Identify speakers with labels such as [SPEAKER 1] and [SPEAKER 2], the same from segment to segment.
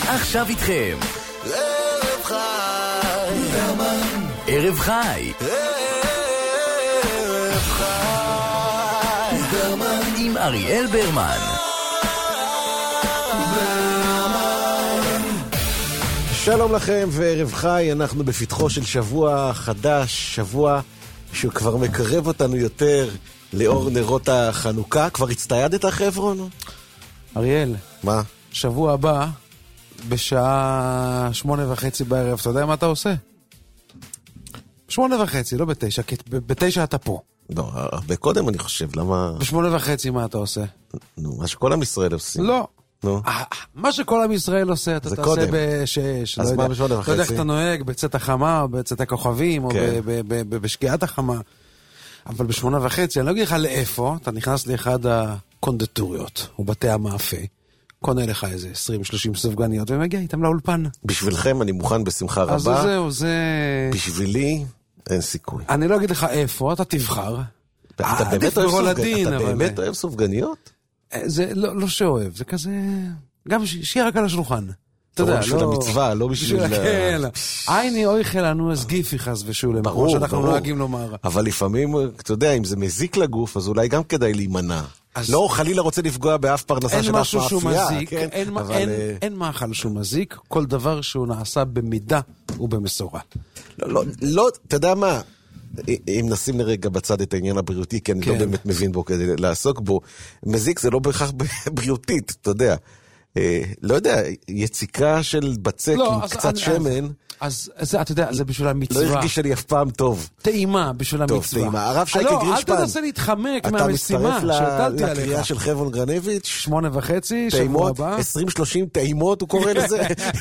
[SPEAKER 1] עכשיו איתכם
[SPEAKER 2] ערב חי ברמן,
[SPEAKER 1] ערב חי
[SPEAKER 2] ערב חי ברמן,
[SPEAKER 1] עם אריאל ברמן.
[SPEAKER 3] שלום לכם וערב חי, אנחנו בפתחו של שבוע חדש, שבוע שכבר מקרב אותנו יותר לאור נרות החנוכה. כבר הצטיידת חבר'ון?
[SPEAKER 4] אריאל,
[SPEAKER 3] מה?
[SPEAKER 4] שבוע הבא בשעה 8:30 בערב, אתה יודע מה אתה עושה? 8:30, לא 9, כי 9 אתה פה.
[SPEAKER 3] לא, הרבה קודם אני חושב, למה?
[SPEAKER 4] 8:30 מה אתה עושה?
[SPEAKER 3] נו, מה שכל עם ישראל עושים.
[SPEAKER 4] לא.
[SPEAKER 3] נו.
[SPEAKER 4] מה שכל עם ישראל עושה, אתה תעשה ב6.
[SPEAKER 3] אז מה ב8:30?
[SPEAKER 4] לא יודע איך אתה נוהג, בצאת החמה, או בצאת הכוכבים, או בשקיעת החמה. אבל ב8:30, אני לא אגיד לך לאיפה, אתה נכנס לאחד הקונדטוריות, או בתי המאפה, קונה לך איזה 20-30 סופגניות, ומגיע איתם לאולפן.
[SPEAKER 3] בשבילכם אני מוכן בשמחה רבה.
[SPEAKER 4] אז זהו, זה...
[SPEAKER 3] בשבילי אין סיכוי.
[SPEAKER 4] אני לא אגיד לך איפה, אתה תבחר.
[SPEAKER 3] אתה באמת אוהב סופגניות?
[SPEAKER 4] זה לא שאוהב, זה כזה... גם שיהיה רק על השולחן. אתה יודע,
[SPEAKER 3] בשביל המצווה, לא בשביל...
[SPEAKER 4] עיני אויכל לנו אז גיפי חס ושולם, כמו שאנחנו נוהגים לומר.
[SPEAKER 3] אבל לפעמים, אתה יודע, אם זה מזיק לגוף, אז אולי גם כדאי להימנע. לא, חלילה רוצה לפגוע באף פרנסה של אף מאפייה.
[SPEAKER 4] אין מאכל שהוא מזיק, כל דבר שהוא נעשה במידה ובמשורה.
[SPEAKER 3] לא, אתה יודע מה? אם נשים לרגע בצד את העניין הבריאותי, כי אני לא באמת מבין בו כדי לעסוק בו, מזיק זה לא בהכרח בריאותית, אתה יודע. לא יודע, יציקה של בצק עם קצת שמן.
[SPEAKER 4] אז אתה יודע, זה בשביל המצווה.
[SPEAKER 3] לא הרגיש לי אף פעם טוב.
[SPEAKER 4] טעימה בשביל המצווה.
[SPEAKER 3] טוב, טעימה. הרב שייקה גרינשפן.
[SPEAKER 4] אל תנסה להתחמק מהמשימה
[SPEAKER 3] שהטלתי עליך. לקריאה של חברון גרנביץ'.
[SPEAKER 4] 8:30, שבוע הבא.
[SPEAKER 3] 20-30 טעימות, הוא קורא לזה.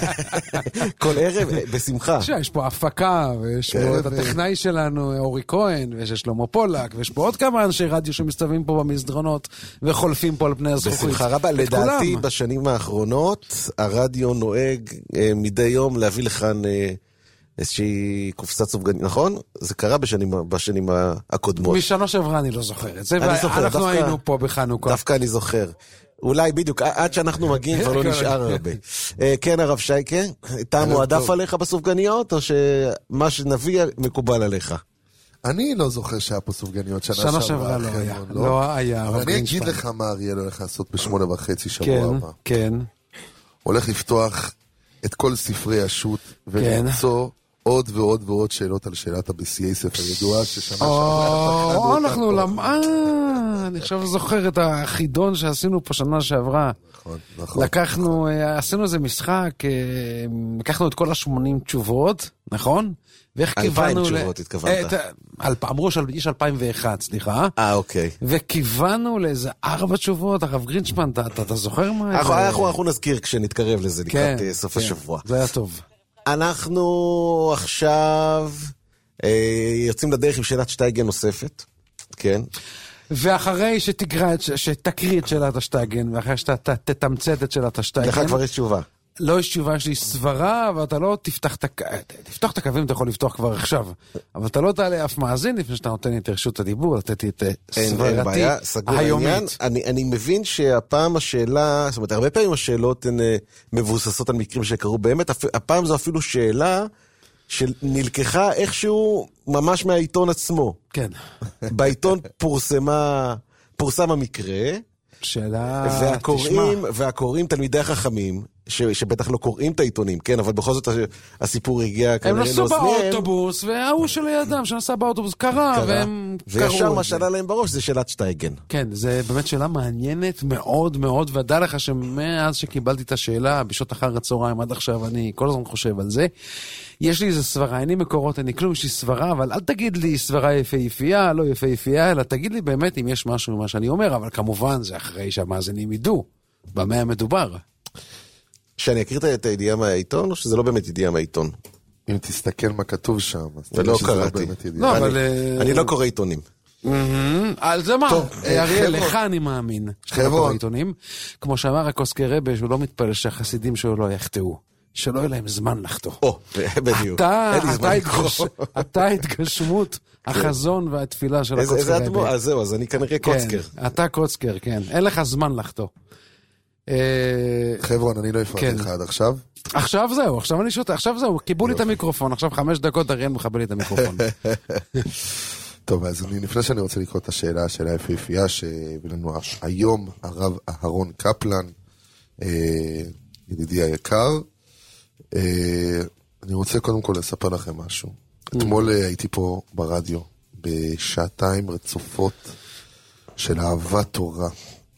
[SPEAKER 3] כל ערב, בשמחה.
[SPEAKER 4] יש פה הפקה, ויש פה את הטכנאי שלנו, אורי כהן, ויש שלמה פולק, ויש פה עוד כמה אנשי רדיו שמסתובבים פה במסדרונות, וחולפים פה על פני הזכוכית.
[SPEAKER 3] בשמחה רבה, לדעתי בשנים האחרונות, הרדיו נוהג מדי יום להביא לכאן איזושהי קופסת סופגניות, נכון? זה קרה בשנים הקודמות.
[SPEAKER 4] משנה שעברה אני לא זוכר את זה, ואנחנו היינו פה בחנוכה.
[SPEAKER 3] דווקא אני זוכר. אולי בדיוק, עד שאנחנו מגיעים כבר לא נשאר הרבה. כן, הרב שייקה, אתה מועדף עליך בסופגניות, או שמה שנביא מקובל עליך?
[SPEAKER 5] אני לא זוכר שהיה פה סופגניות
[SPEAKER 4] שנה שעברה לא היה. לא היה.
[SPEAKER 5] אבל אני אגיד לך מה אריאל הולך לעשות ב8:30 שבוע הבא.
[SPEAKER 4] כן.
[SPEAKER 5] הולך לפתוח את כל ספרי השו"ת ולמצוא עוד ועוד ועוד שאלות על שאלת הבסיעי ספר ידועה ששנה שעברה.
[SPEAKER 4] אני עכשיו זוכר את החידון שעשינו פה שנה שעברה.
[SPEAKER 5] נכון.
[SPEAKER 4] לקחנו, עשינו איזה משחק, לקחנו את כל 80 תשובות, נכון?
[SPEAKER 3] 2,000 תשובות התכוונת.
[SPEAKER 4] אמרו שיש 2001, סליחה.
[SPEAKER 3] אוקיי.
[SPEAKER 4] וכיוונו לאיזה 4 תשובות, הרב גרינשפן, אתה זוכר מה?
[SPEAKER 3] אנחנו נזכיר כשנתקרב לזה לקראת סוף השבוע.
[SPEAKER 4] זה היה טוב.
[SPEAKER 3] אנחנו עכשיו יוצאים לדרך עם שאלת שטייגן נוספת, כן?
[SPEAKER 4] ואחרי שתקריא את שאלת השטייגן, ואחרי שאתה תתמצת את שאלת השטייגן,
[SPEAKER 3] לך כבר יש תשובה.
[SPEAKER 4] לא יש תשובה, יש לי סברה, ואתה לא תפתח את הקווים, אתה יכול לפתוח כבר עכשיו, אבל אתה לא תעלה אף מאזין לפני שאתה נותן לי את רשות הדיבור, לתת לי את סברתי היומית.
[SPEAKER 3] אני מבין שהפעם השאלה, זאת אומרת, הרבה פעמים השאלות הן מבוססות על מקרים שקרו, באמת, הפעם זו אפילו שאלה שנלקחה איכשהו ממש מהעיתון עצמו.
[SPEAKER 4] כן.
[SPEAKER 3] בעיתון פורסם המקרה, והקוראים תלמידי החכמים, שבטח לא קוראים את העיתונים, כן, אבל בכל זאת הסיפור הגיע
[SPEAKER 4] הם נסעו באוטובוס, והוא שלידם שנסע באוטובוס קרה, והם קראו.
[SPEAKER 3] וישר מה שעלה להם בראש זה שאלת שטייגן.
[SPEAKER 4] כן, זה באמת שאלה מעניינת מאוד מאוד, ודע לך שמאז שקיבלתי את השאלה, בשעות אחר הצהריים עד עכשיו, אני כל הזמן חושב על זה. יש לי איזה סברה, אין לי מקורות, אין לי כלום, יש לי סברה, אבל אל תגיד לי סברה יפהפייה, לא יפהפייה, אלא תגיד לי באמת אם יש משהו ממה שאני אומר, אבל כמובן זה אחרי שהמאזינים ידעו במה המדובר.
[SPEAKER 3] שאני אקריא את הידיעה מהעיתון, או שזה לא באמת ידיעה מהעיתון?
[SPEAKER 5] אם תסתכל מה כתוב שם,
[SPEAKER 3] ולא קראתי. אני לא קורא עיתונים.
[SPEAKER 4] על זה מה? אריאל, לך אני מאמין.
[SPEAKER 5] חבר'ה.
[SPEAKER 4] כמו שאמר הקוסקי רבי, שהוא לא מתפלל שהחסידים שלו לא יחטאו. שלא יהיה להם זמן לחטוא.
[SPEAKER 3] בדיוק.
[SPEAKER 4] אתה התגשמות, החזון והתפילה של הקוסקר.
[SPEAKER 3] איזה אדמו? אז זהו, אז אני כנראה קוצקר.
[SPEAKER 4] אתה קוצקר, כן. אין לך זמן לחטוא.
[SPEAKER 5] חבר'ון, אני לא אפרט לך עד עכשיו.
[SPEAKER 4] עכשיו זהו, עכשיו אני שותה, עכשיו זהו, קיבלו לי את המיקרופון, עכשיו 5 דקות אריאל מחבל לי את המיקרופון.
[SPEAKER 5] טוב, אז לפני שאני רוצה לקרוא את השאלה היפהפייה שהביא לנו היום הרב אהרון קפלן, ידידי היקר, אני רוצה קודם כל לספר לכם משהו. אתמול הייתי פה ברדיו בשעתיים רצופות של אהבת תורה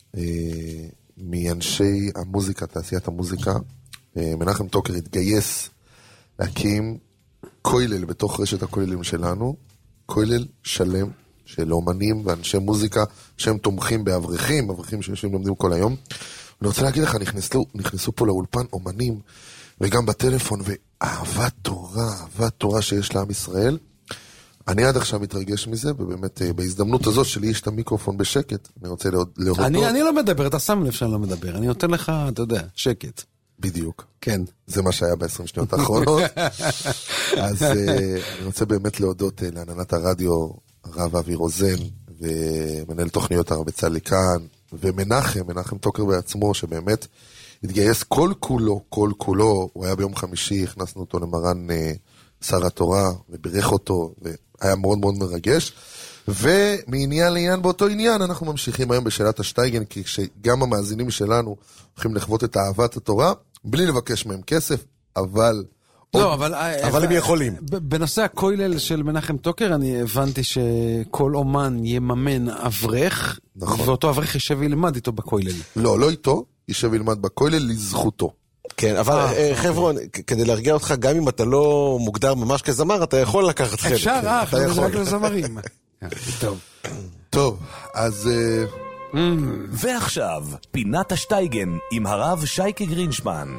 [SPEAKER 5] מאנשי המוזיקה, תעשיית המוזיקה. מנחם טוקר התגייס להקים כולל בתוך רשת הכוללים שלנו, כולל שלם של אומנים ואנשי מוזיקה שהם תומכים באברכים, אברכים שיושבים לומדים כל היום. אני רוצה להגיד לך, נכנסו פה לאולפן אומנים וגם בטלפון, ואהבת תורה שיש לעם ישראל. אני עד עכשיו מתרגש מזה, ובאמת בהזדמנות הזאת שלי יש את המיקרופון בשקט, אני רוצה להודות.
[SPEAKER 4] אני לא מדבר, אתה שם לב שאני לא מדבר, אני נותן לך, אתה יודע, שקט.
[SPEAKER 5] בדיוק.
[SPEAKER 4] כן.
[SPEAKER 5] זה מה שהיה ב-20 שניות האחרונות. אז אני רוצה באמת להודות להנהלת הרדיו, הרב אבי רוזן, ומנהל תוכניות הרב בצלאל כאן, ומנחם טוקר בעצמו, שבאמת התגייס כל כולו, הוא היה ביום חמישי, הכנסנו אותו למרן שר התורה, ובירך אותו, והיה מאוד מאוד מרגש, ומעניין לעניין באותו עניין, אנחנו ממשיכים היום בשאלת השטייגן, כי שגם המאזינים שלנו הולכים לחוות את אהבת התורה, בלי לבקש מהם כסף, אבל...
[SPEAKER 4] לא,
[SPEAKER 3] אבל הם יכולים.
[SPEAKER 4] בנושא הכולל של מנחם טוקר, אני הבנתי שכל אומן יממן אברך, ואותו אברך יישב וילמד איתו בכולל.
[SPEAKER 5] לא איתו, יישב וילמד בכולל לזכותו.
[SPEAKER 3] כן, אבל חבר'ון, כדי להרגיע אותך, גם אם אתה לא מוגדר ממש כזמר, אתה יכול לקחת חלק.
[SPEAKER 4] אפשר, זה רק לזמרים.
[SPEAKER 5] טוב, אז...
[SPEAKER 1] ועכשיו, פינת השטייגן עם הרב שייקה גרינשמן.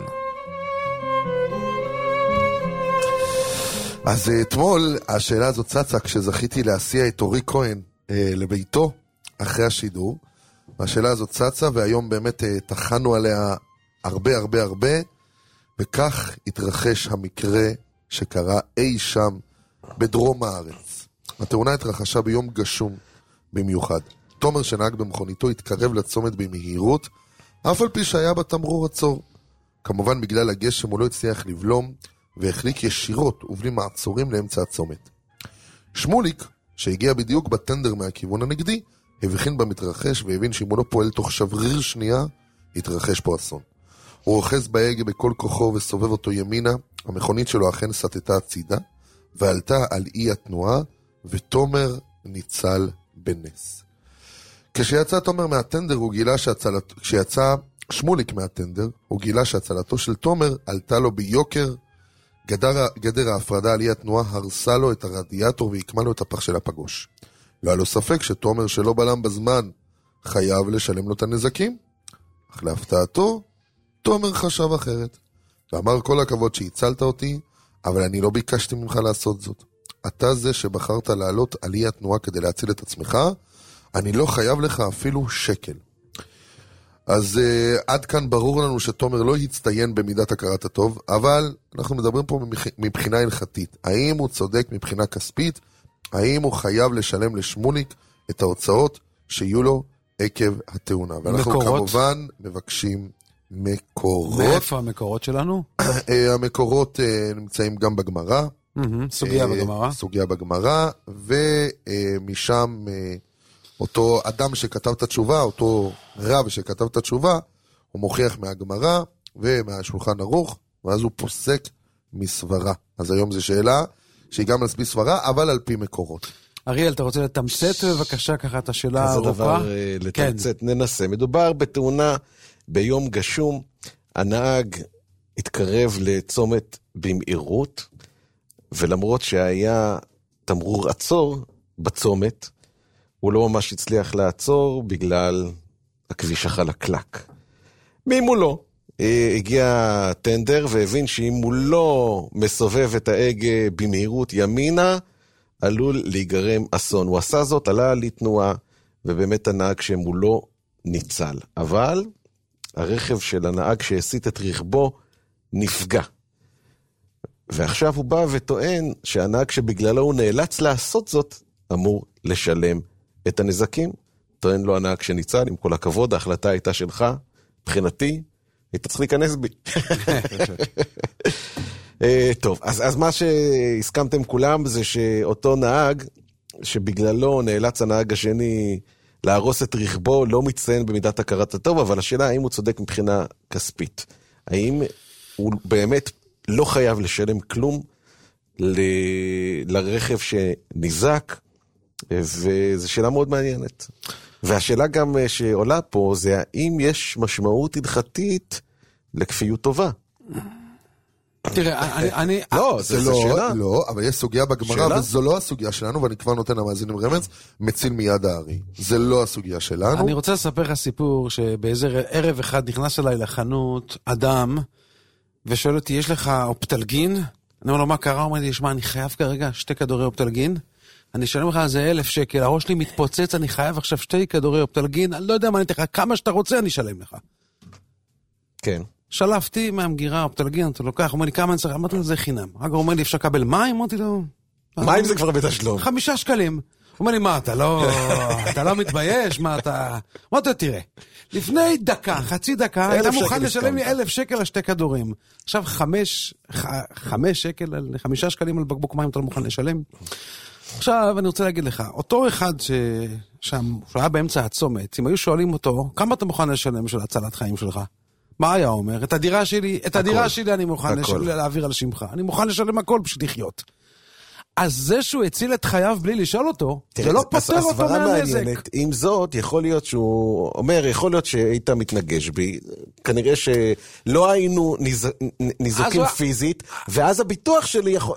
[SPEAKER 5] אז אתמול השאלה הזאת צצה כשזכיתי להסיע את אורי כהן לביתו אחרי השידור. השאלה הזאת צצה והיום באמת תחנו עליה הרבה, וכך התרחש המקרה שקרה אי שם בדרום הארץ. התאונה התרחשה ביום גשום במיוחד. תומר שנהג במכוניתו התקרב לצומת במהירות, אף על פי שהיה בתמרור עצור. כמובן בגלל הגשם הוא לא הצליח לבלום, והחליק ישירות ובלי מעצורים לאמצע הצומת. שמוליק, שהגיע בדיוק בטנדר מהכיוון הנגדי, הבחין במתרחש והבין שאם הוא לא פועל תוך שבריר שנייה, התרחש פה אסון. הוא רוחז בהגה בכל כוחו וסובב אותו ימינה, המכונית שלו אכן סטתה הצידה, ועלתה על אי התנועה, ותומר ניצל בנס. כשיצא תומר מהטנדר, הוא גילה כשיצא שמוליק מהטנדר, הוא גילה שהצלתו של תומר עלתה לו ביוקר, גדר ההפרדה על אי התנועה הרסה לו את הרדיאטור והקמה לו את הפח של הפגוש. לא היה לו ספק שתומר שלא בלם בזמן חייב לשלם לו את הנזקים, אך להפתעתו, תומר חשב אחרת, ואמר כל הכבוד שהצלת אותי, אבל אני לא ביקשתי ממך לעשות זאת. אתה זה שבחרת לעלות על אי התנועה כדי להציל את עצמך, אני לא חייב לך אפילו שקל. אז עד כאן ברור לנו שתומר לא הצטיין במידת הכרת הטוב, אבל אנחנו מדברים פה מבחינה הלכתית. האם הוא צודק מבחינה כספית? האם הוא חייב לשלם לשמוליק את ההוצאות שיהיו לו עקב התאונה? ואנחנו מקורות? כמובן מבקשים מקורות.
[SPEAKER 4] מאיפה המקורות שלנו?
[SPEAKER 5] המקורות נמצאים גם בגמרא.
[SPEAKER 4] סוגיה בגמרא.
[SPEAKER 5] סוגיה בגמרא, ומשם... אותו אדם שכתב את התשובה, אותו רב שכתב את התשובה, הוא מוכיח מהגמרא ומהשולחן ערוך, ואז הוא פוסק מסברה. אז היום זו שאלה שהיא גם על פי סברה, אבל על פי מקורות.
[SPEAKER 4] אריאל, אתה רוצה לתמצת בבקשה ככה את השאלה הארוכה?
[SPEAKER 3] אז הדבר לתמצת, ננסה. מדובר בתאונה ביום גשום, הנהג התקרב לצומת במהירות, ולמרות שהיה תמרור עצור בצומת, הוא לא ממש הצליח לעצור בגלל הכביש החלקלק. ממולו הגיע טנדר והבין שאם הוא לא מסובב את ההגה במהירות ימינה, עלול להיגרם אסון. הוא עשה זאת, עלה לתנועה, ובאמת הנהג שמולו ניצל. אבל הרכב של הנהג שהסיט את רכבו נפגע. ועכשיו הוא בא וטוען שהנהג שבגללו הוא נאלץ לעשות זאת, אמור לשלם את הנזקים. טוען לו הנהג שניצל, עם כל הכבוד, ההחלטה הייתה שלך, מבחינתי, היית צריך להיכנס בי. טוב, אז מה שהסכמתם כולם זה שאותו נהג, שבגללו נאלץ הנהג השני להרוס את רכבו, לא מצטיין במידת הכרת הטוב, אבל השאלה האם הוא צודק מבחינה כספית. האם הוא באמת לא חייב לשלם כלום לרכב שנזק, וזו שאלה מאוד מעניינת. והשאלה גם שעולה פה זה האם יש משמעות הלכתית לכפיות טובה.
[SPEAKER 4] תראה, אני...
[SPEAKER 3] לא, זה שאלה.
[SPEAKER 5] לא, אבל יש סוגיה בגמרא, וזו לא הסוגיה שלנו, ואני כבר נותן למאזינים רמז, מציל מיד הארי. זה לא הסוגיה שלנו.
[SPEAKER 4] אני רוצה לספר לך סיפור, שבאיזה ערב אחד נכנס אליי לחנות אדם, ושואל אותי, יש לך אופטלגין? אני אומר לו, מה קרה? הוא אומר לי, ישמע, אני חייב כרגע 2 כדורי אופטלגין, אני אשלם לך על זה 1,000 שקל, הראש שלי מתפוצץ, אני חייב עכשיו 2 כדורי אופטלגין, אני לא יודע מה אני אתן לך, כמה שאתה רוצה אני אשלם לך.
[SPEAKER 3] כן.
[SPEAKER 4] שלפתי מהמגירה אופטלגין, אתה לוקח, הוא אומר לי, כמה אני צריך? אמרתי לו, זה חינם. רק הוא אומר לי, אפשר לקבל מים? אמרתי לו...
[SPEAKER 3] מים זה כבר בתשלום. 5
[SPEAKER 4] שקלים. הוא אומר לי, מה, אתה לא מתבייש? מה אתה... אמרתי לו, תראה, לפני דקה, חצי דקה, אתה מוכן לשלם לי 1,000 שקל על 2 כדורים. עכשיו 5 שקל, 5 שקלים על בקבוק מים אתה לא מוכן לשלם? עכשיו אני רוצה להגיד לך, אותו אחד שם, שהוא היה באמצע הצומת, אם היו שואלים אותו, כמה אתה מוכן לשלם בשביל הצלת חיים שלך? מה היה אומר? את הדירה שלי אני מוכן להעביר על שמך. אני מוכן לשלם הכל בשביל לחיות. אז זה שהוא הציל את חייו בלי לשאול אותו, זה לא פותר אותו מהנזק.
[SPEAKER 3] עם זאת, יכול להיות שהוא אומר, יכול להיות שהיית מתנגש בי, כנראה שלא היינו ניזוקים פיזית, ואז הביטוח שלי יכול...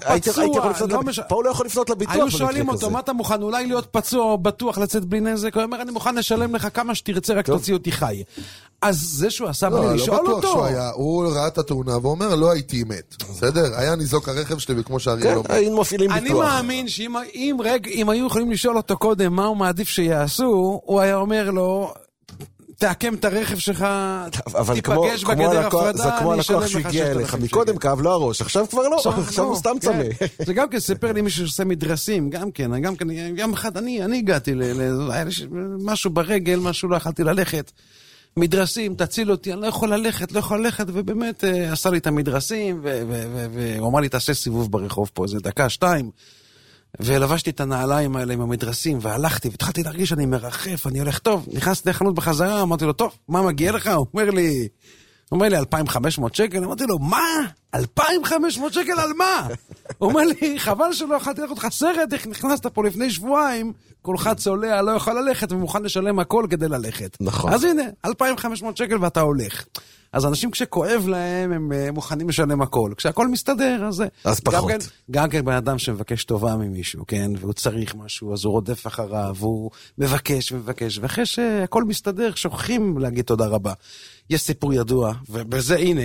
[SPEAKER 3] פה הוא לא יכול לפנות לביטוח.
[SPEAKER 4] היו שואלים אותו, מה אתה מוכן? אולי להיות פצוע או בטוח לצאת בלי נזק? הוא אומר, אני מוכן לשלם לך כמה שתרצה, רק תוציא אותי חי. אז זה שהוא עשה בלי לשאול אותו.
[SPEAKER 5] הוא ראה את התאונה ואומר, לא הייתי מת. בסדר? היה ניזוק הרכב שלי וכמו שאריאל אומר.
[SPEAKER 3] היינו מפעילים ביטוח.
[SPEAKER 4] אני מאמין שאם היו יכולים לשאול אותו קודם מה הוא מעדיף שיעשו, הוא היה אומר לו, תעקם את הרכב שלך, תיפגש בגדר הפרדה,
[SPEAKER 3] זה כמו הלקוח שהגיע אליך. מקודם כאב לו הראש, עכשיו כבר לא, עכשיו הוא סתם צמא.
[SPEAKER 4] זה גם כן ספר לי מישהו שעושה מדרסים, גם כן, גם אחד אני הגעתי למשהו ברגל, משהו לא יכלתי ללכת. מדרסים, תציל אותי, אני לא יכול ללכת, ובאמת עשה לי את המדרסים, והוא אמר לי, תעשה סיבוב ברחוב פה, איזה 1-2, ולבשתי את הנעליים האלה עם המדרסים, והלכתי, והתחלתי להרגיש שאני מרחף, אני הולך טוב, נכנסתי לחנות בחזרה, אמרתי לו, טוב, מה מגיע לך? הוא אומר לי, 2,500 שקל, אמרתי לו, מה? 2,500 שקל על מה? הוא אומר לי, חבל שלא יכולתי ללכת לך סרט, איך נכנסת פה לפני שבועיים, כולך צולע, לא יכול ללכת, ומוכן לשלם הכל כדי ללכת.
[SPEAKER 3] נכון.
[SPEAKER 4] אז הנה, 2,500 שקל ואתה הולך. אז אנשים כשכואב להם, הם מוכנים לשלם הכל. כשהכל מסתדר,
[SPEAKER 3] אז פחות.
[SPEAKER 4] גם כן בן אדם שמבקש טובה ממישהו, כן? והוא צריך משהו, אז הוא רודף אחריו, והוא מבקש, ואחרי שהכל מסתדר, שוכחים להגיד תודה רבה. יש סיפור ידוע, ובזה, הנה,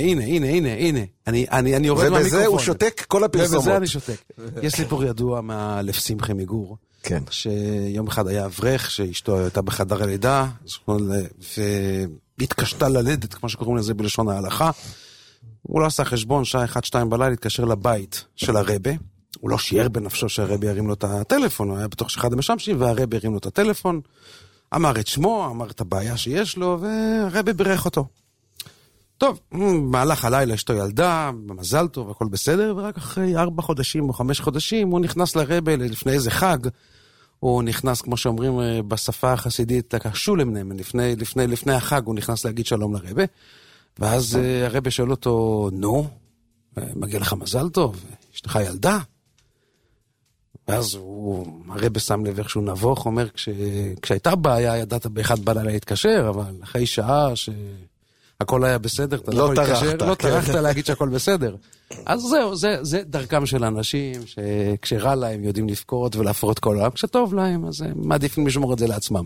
[SPEAKER 4] אני יורד מהמיקרופון.
[SPEAKER 3] ובזה הוא שותק כל הפרסומות.
[SPEAKER 4] ובזה אני שותק. יש סיפור ידוע מאלף שמחי מגור.
[SPEAKER 3] כן.
[SPEAKER 4] שיום אחד היה אברך, שאשתו הייתה בחדר הלידה, והתקשתה ללדת, כמו שקוראים לזה בלשון ההלכה. הוא לא עשה חשבון, שעה 1-2 בלילה, התקשר לבית של הרבי. הוא לא שיער בנפשו שהרבי ירים לו את הטלפון, הוא היה בתוך שאחד המשמשים, והרבי ירים לו את הטלפון. אמר את שמו, אמר את הבעיה שיש לו, והרבי בירך אותו. טוב, מהלך הלילה אשתו ילדה, במזל טוב, הכל בסדר, ורק אחרי 4 חודשים או 5 חודשים, הוא נכנס לרבי לפני איזה חג, הוא נכנס, כמו שאומרים בשפה החסידית, שולם, לפני החג, הוא נכנס להגיד שלום לרבי, ואז הרבי שואל אותו, נו, מגיע לך מזל טוב, אשתך ילדה? ואז הרבי שם לב איך שהוא נבוך, אומר, כשהייתה בעיה, ידעת באחד בלילה להתקשר, אבל אחרי שעה הכל היה בסדר, אתה לא טרחת להגיד שהכל בסדר. אז זהו, זה דרכם של אנשים, שכשרע להם יודעים לפקורת ולהפרות כל העם, כשטוב להם, אז הם מעדיפים לשמור את זה לעצמם.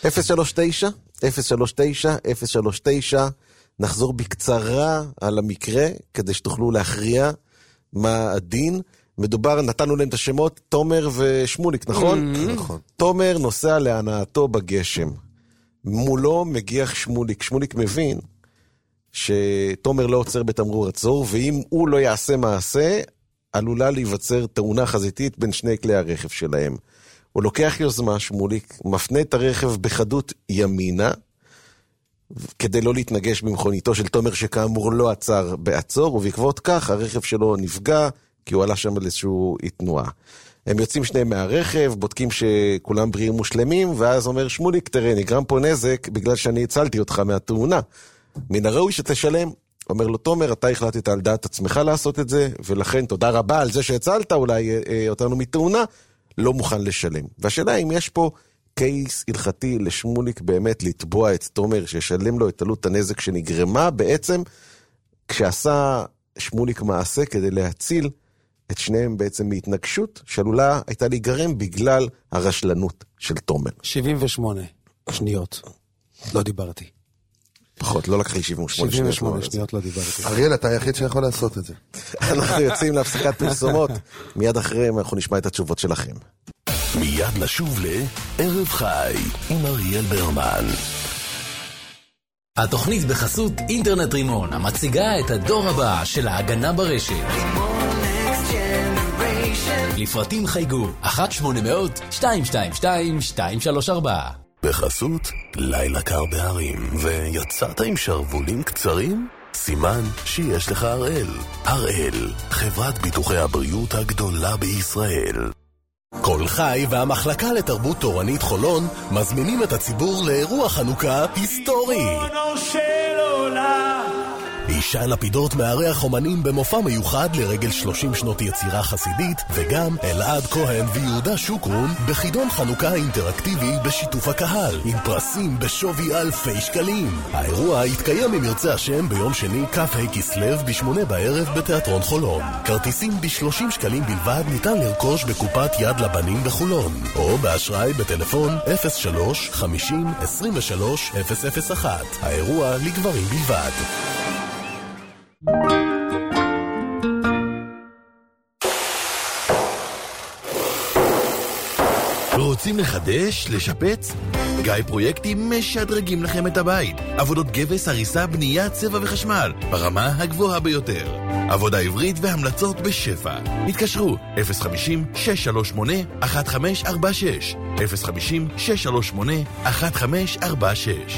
[SPEAKER 3] 039, נחזור בקצרה על המקרה, כדי שתוכלו להכריע מה הדין. מדובר, נתנו להם את השמות, תומר ושמוליק, נכון? נכון. תומר נוסע להנאתו בגשם. מולו מגיח שמוליק. שמוליק מבין שתומר לא עוצר בתמרור עצור, ואם הוא לא יעשה מעשה, עלולה להיווצר תאונה חזיתית בין שני כלי הרכב שלהם. הוא לוקח יוזמה, שמוליק, מפנה את הרכב בחדות ימינה, כדי לא להתנגש במכוניתו של תומר שכאמור לא עצר בעצור, ובעקבות כך הרכב שלו נפגע כי הוא עלה שם על איזושהי תנועה. הם יוצאים שניהם מהרכב, בודקים שכולם בריאים מושלמים, ואז אומר שמוליק, תראה, נגרם פה נזק בגלל שאני הצלתי אותך מהתאונה. מן הראוי שתשלם. אומר לו תומר, אתה החלטת על דעת עצמך לעשות את זה, ולכן תודה רבה על זה שהצלת אולי אותנו מתאונה, לא מוכן לשלם. והשאלה אם יש פה קייס הלכתי לשמוליק באמת לתבוע את תומר, שישלם לו את עלות הנזק שנגרמה בעצם, כשעשה שמוליק מעשה כדי להציל את שניהם בעצם מהתנגשות, שעלולה הייתה להיגרם בגלל הרשלנות של תומר.
[SPEAKER 4] 78 שניות. לא דיברתי.
[SPEAKER 3] פחות, לא לקח לי 78
[SPEAKER 4] שניות לא דיברתי.
[SPEAKER 5] אריאל, אתה היחיד שיכול לעשות את זה.
[SPEAKER 3] אנחנו יוצאים להפסקת פרסומות. מיד אחריהם אנחנו נשמע את התשובות שלכם.
[SPEAKER 1] מיד נשוב לערב חי עם אריאל ברמן.
[SPEAKER 6] התוכנית בחסות אינטרנט רימון, המציגה את הדור הבא של ההגנה ברשת. לפרטים חייגו 1-800-222-234.
[SPEAKER 1] בחסות לילה קר בהרים, ויצאת עם שרבולים קצרים? סימן שיש לך הראל. הראל, חברת ביטוחי הבריאות הגדולה בישראל. כל חי והמחלקה לתרבות תורנית חולון מזמינים את הציבור לאירוע חנוכה היסטורי. אישה לפידות מארח אומנים במופע מיוחד לרגל 30 שנות יצירה חסידית, וגם אלעד כהן ויהודה שוקרון בחידון חנוכה אינטראקטיבי בשיתוף הקהל, עם פרסים בשווי אלפי שקלים. האירוע יתקיים אם ירצה השם ביום שני כ"ה כסלו ב8 בערב בתיאטרון חולון. כרטיסים ב30 שקלים בלבד ניתן לרכוש בקופת יד לבנים בחולון, או באשראי בטלפון 03-50-23-001. האירוע לגברים בלבד.
[SPEAKER 7] רוצים לחדש? לשפץ? גיא פרויקטים משדרגים לכם את הבית. עבודות גבס, הריסה, בנייה, צבע וחשמל ברמה הגבוהה ביותר. עבודה עברית והמלצות בשפע. התקשרו 050-638-1546 050-638-1546.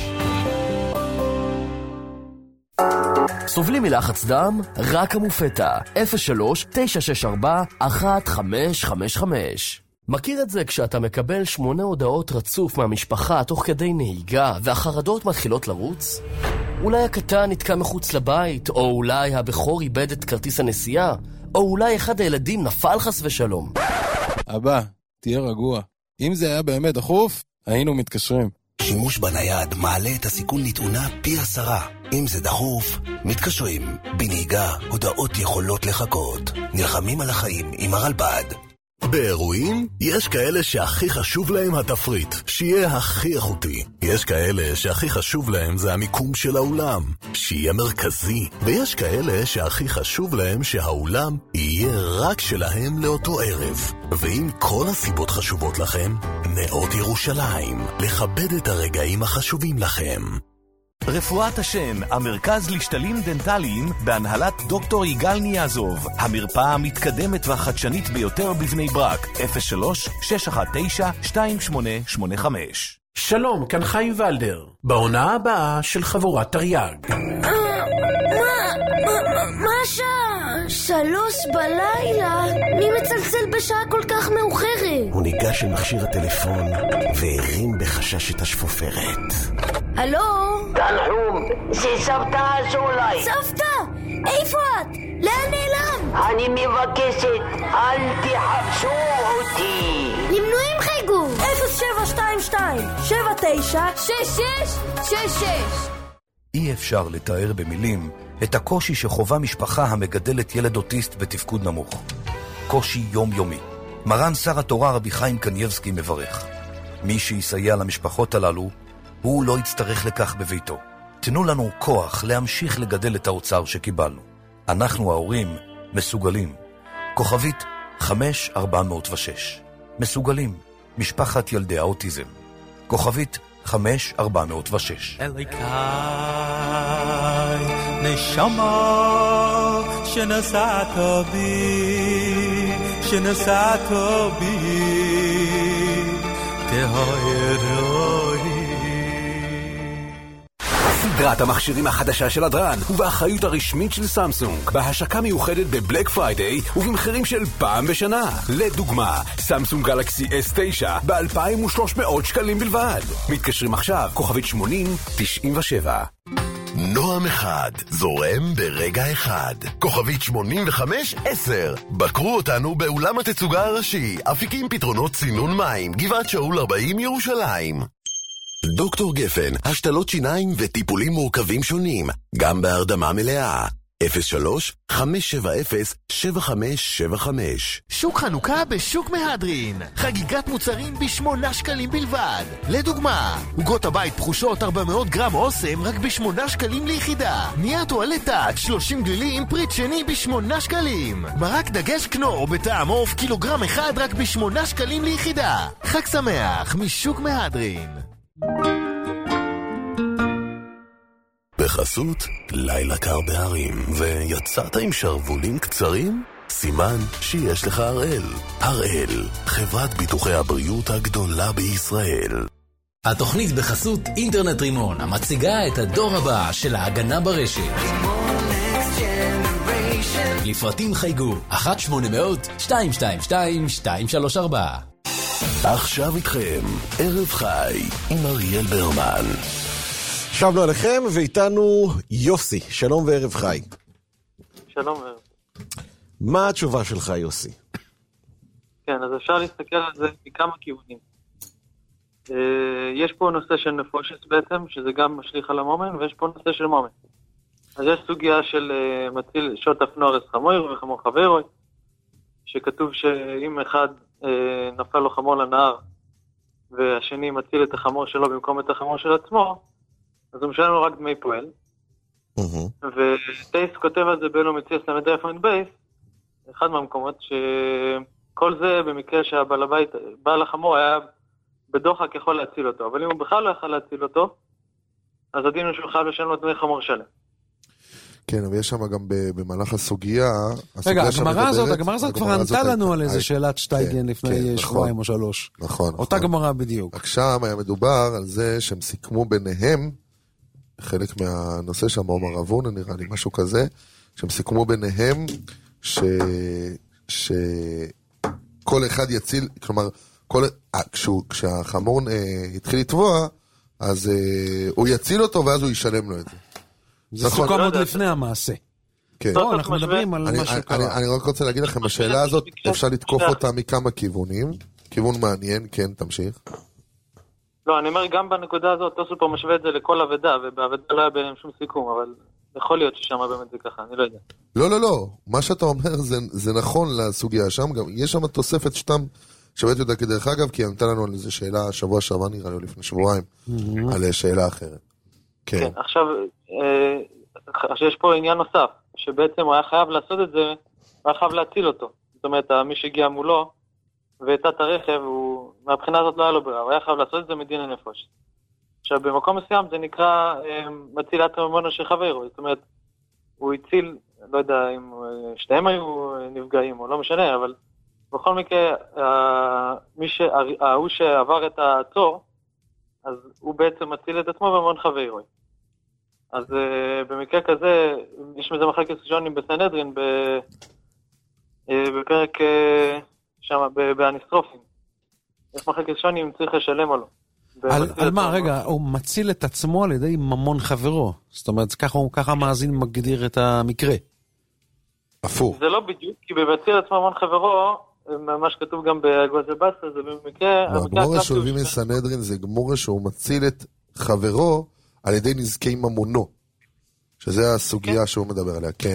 [SPEAKER 8] סובלים מלחץ דם? רק המופטה 03-964-1555. מכיר את זה כשאתה מקבל 8 הודעות רצוף מהמשפחה תוך כדי נהיגה והחרדות מתחילות לרוץ? אולי הקטן נתקע מחוץ לבית, או אולי הבכור איבד את כרטיס הנסיעה, או אולי אחד הילדים נפל חס ושלום.
[SPEAKER 9] אבא, תהיה רגוע. אם זה היה באמת דחוף, היינו מתקשרים.
[SPEAKER 10] שימוש בנייד מעלה את הסיכון לתאונה פי 10. אם זה דחוף, מתקשרים. בנהיגה, הודעות יכולות לחכות. נלחמים על החיים עם הרלב"ד.
[SPEAKER 1] באירועים יש כאלה שהכי חשוב להם התפריט, שיהיה הכי איכותי. יש כאלה שהכי חשוב להם זה המיקום של האולם, שיהיה מרכזי. ויש כאלה שהכי חשוב להם שהאולם יהיה רק שלהם לאותו ערב. ואם כל הסיבות חשובות לכם, נאות ירושלים, לכבד את הרגעים החשובים לכם. רפואת השן, המרכז לשתלים דנטליים בהנהלת דוקטור יגאל ניאזוב, המרפאה המתקדמת והחדשנית ביותר בבני ברק, 03-619-2885.
[SPEAKER 11] שלום, כאן חיים ולדר, בעונה הבאה של חבורת תרי"ג.
[SPEAKER 12] מה השעה? 3 בלילה? מי מצלצל בשעה כל כך מאוחרת?
[SPEAKER 10] הוא ניגש למכשיר הטלפון והרים בחשש את השפופרת.
[SPEAKER 12] הלו?
[SPEAKER 13] תנחום, זה סבתא אולי.
[SPEAKER 12] סבתא? איפה את? לאן נעלם?
[SPEAKER 13] אני מבקשת, אל תחפשו אותי.
[SPEAKER 12] למנועים חייגו
[SPEAKER 14] 0722-796666.
[SPEAKER 15] אי אפשר לתאר במילים את הקושי שחובה משפחה המגדלת ילד אוטיסט בתפקוד נמוך. קושי יומיומי. מרן שר התורה רבי חיים קנייבסקי מברך. מי שיסייע למשפחות הללו, הוא לא יצטרך לכך בביתו. תנו לנו כוח להמשיך לגדל את האוצר שקיבלנו. אנחנו ההורים מסוגלים. כוכבית 5406. מסוגלים. משפחת ילדי האוטיזם. כוכבית 5406.
[SPEAKER 16] אליקאי נשמה שנשאת בי תהיי
[SPEAKER 17] סדרת המכשירים החדשה של הדרן, ובאחריות הרשמית של סמסונג, בהשקה מיוחדת בבלק פריידיי, ובמחירים של פעם בשנה. לדוגמה, סמסונג גלקסי S9 ב-2,300 שקלים בלבד. מתקשרים עכשיו, כוכבית 8097.
[SPEAKER 1] נועם אחד, זורם ברגע אחד. כוכבית 8510. בקרו אותנו באולם התצוגה הראשי, אפיקים פתרונות צינון מים, גבעת שאול 40 ירושלים. דוקטור גפן, השתלות שיניים וטיפולים מורכבים שונים, גם בהרדמה מלאה. 03-570-7575.
[SPEAKER 18] שוק חנוכה בשוק מהדרין. חגיגת מוצרים ב8 שקלים בלבד. לדוגמה, עוגות הבית פחושות 400 גרם אוסם רק ב8 שקלים ליחידה. נייר טואלט טאץ' 30 גלילים פריט שני ב8 שקלים. מרק דגש כנור בטעם עוף קילוגרם אחד רק ב8 שקלים ליחידה. חג שמח משוק מהדרין.
[SPEAKER 1] בחסות, לילה קר בהרים, ויצאת עם שרבולים קצרים? סימן שיש לך הראל. הראל, חברת ביטוחי הבריאות הגדולה בישראל.
[SPEAKER 6] התוכנית בחסות אינטרנט רימון, המציגה את הדור הבא של ההגנה ברשת. לפרטים חייגו 1-800-222-234.
[SPEAKER 1] עכשיו איתכם, ערב חי עם אריאל ברמן.
[SPEAKER 3] שבנו עליכם, ואיתנו יוסי. שלום וערב חי.
[SPEAKER 19] שלום וערב.
[SPEAKER 3] מה התשובה שלך, יוסי?
[SPEAKER 19] כן, אז אפשר להסתכל על זה מכמה כיוונים. יש פה נושא של נפושת בעצם, שזה גם משליך על המומן, ויש פה נושא של מומן. אז יש סוגיה של מציל שוט אפנורס חמור וחמור חברוי, שכתוב שאם אחד נפל לו חמור לנהר, והשני מציל את החמור שלו במקום את החמור של עצמו, אז הוא משלם לו רק דמי פועל. וטייס כותב על זה באלו מציע סלמד דפוינט בייס, אחד מהמקומות שכל זה במקרה שהבעל הבית, בעל החמור היה בדוחק יכול להציל אותו, אבל אם הוא בכלל לא יכול להציל אותו, אז הדין הוא שהוא חייב לשלם לו דמי חמור שלם.
[SPEAKER 5] כן, אבל יש שם גם במהלך הסוגיה...
[SPEAKER 4] רגע, הגמרא הזאת כבר ענתה לנו על איזה שאלת שטייגן לפני שבועיים או 3.
[SPEAKER 5] נכון.
[SPEAKER 4] אותה גמרא בדיוק.
[SPEAKER 5] רק שם היה מדובר על זה שהם סיכמו ביניהם, חלק מהנושא שם, עומר אבון, נראה לי משהו כזה, שהם סיכמו ביניהם שכל אחד יציל, כלומר, כשהחמור התחיל לטבוע, אז הוא יציל אותו ואז הוא ישלם לו את זה.
[SPEAKER 4] זה סוכם עוד לפני המעשה.
[SPEAKER 5] כן.
[SPEAKER 4] לא, אנחנו מדברים על מה שקרה.
[SPEAKER 5] אני רק רוצה להגיד לכם, בשאלה הזאת אפשר לתקוף אותה מכמה כיוונים. כיוון מעניין, כן, תמשיך.
[SPEAKER 19] לא, אני אומר גם בנקודה הזאת, תוסו פה משווה את זה לכל עבדה, ובעבדה לא היה ביניהם שום סיכום, אבל יכול להיות ששם באמת זה ככה, אני לא יודע.
[SPEAKER 5] לא, מה שאתה אומר זה נכון לסוגיה שם, גם יש שם תוספת שתם, שבאת יודע כדרך אגב, כי ענתה לנו על איזו שאלה שבוע שעבר נראה לי לפני שבועיים, על שאלה אחרת.
[SPEAKER 19] כן, עכשיו יש פה עניין נוסף, שבעצם הוא היה חייב לעשות את זה, הוא היה חייב להציל אותו. זאת אומרת, מי שהגיע מולו, והטעת הרכב, מהבחינה הזאת לא היה לו ברירה, הוא היה חייב לעשות את זה מדין הנפש. עכשיו, במקום מסוים זה נקרא מצילת הממונו של חברו, זאת אומרת, הוא הציל, לא יודע אם שניהם היו נפגעים או לא משנה, אבל בכל מקרה, הוא שעבר את העצור, אז הוא בעצם מציל את עצמו במון חברו. אז במקרה כזה, יש מזה מחלקת ראשונים בסנהדרין, בפרק שם, באניסטרופים. יש מחלקת ראשונים, צריך לשלם או לא.
[SPEAKER 4] על מה, רגע, הוא מציל את עצמו על ידי ממון חברו. זאת אומרת, ככה המאזין מגדיר את המקרה.
[SPEAKER 5] הפוך.
[SPEAKER 19] זה לא בדיוק, כי במציל עצמו ממון חברו, מה שכתוב גם בגוזל בסר, זה במקרה...
[SPEAKER 5] הגמורה שהוביא מסנהדרין זה גמורה שהוא מציל את חברו על ידי נזקי ממונו. שזה הסוגיה שהוא מדבר עליה, כן.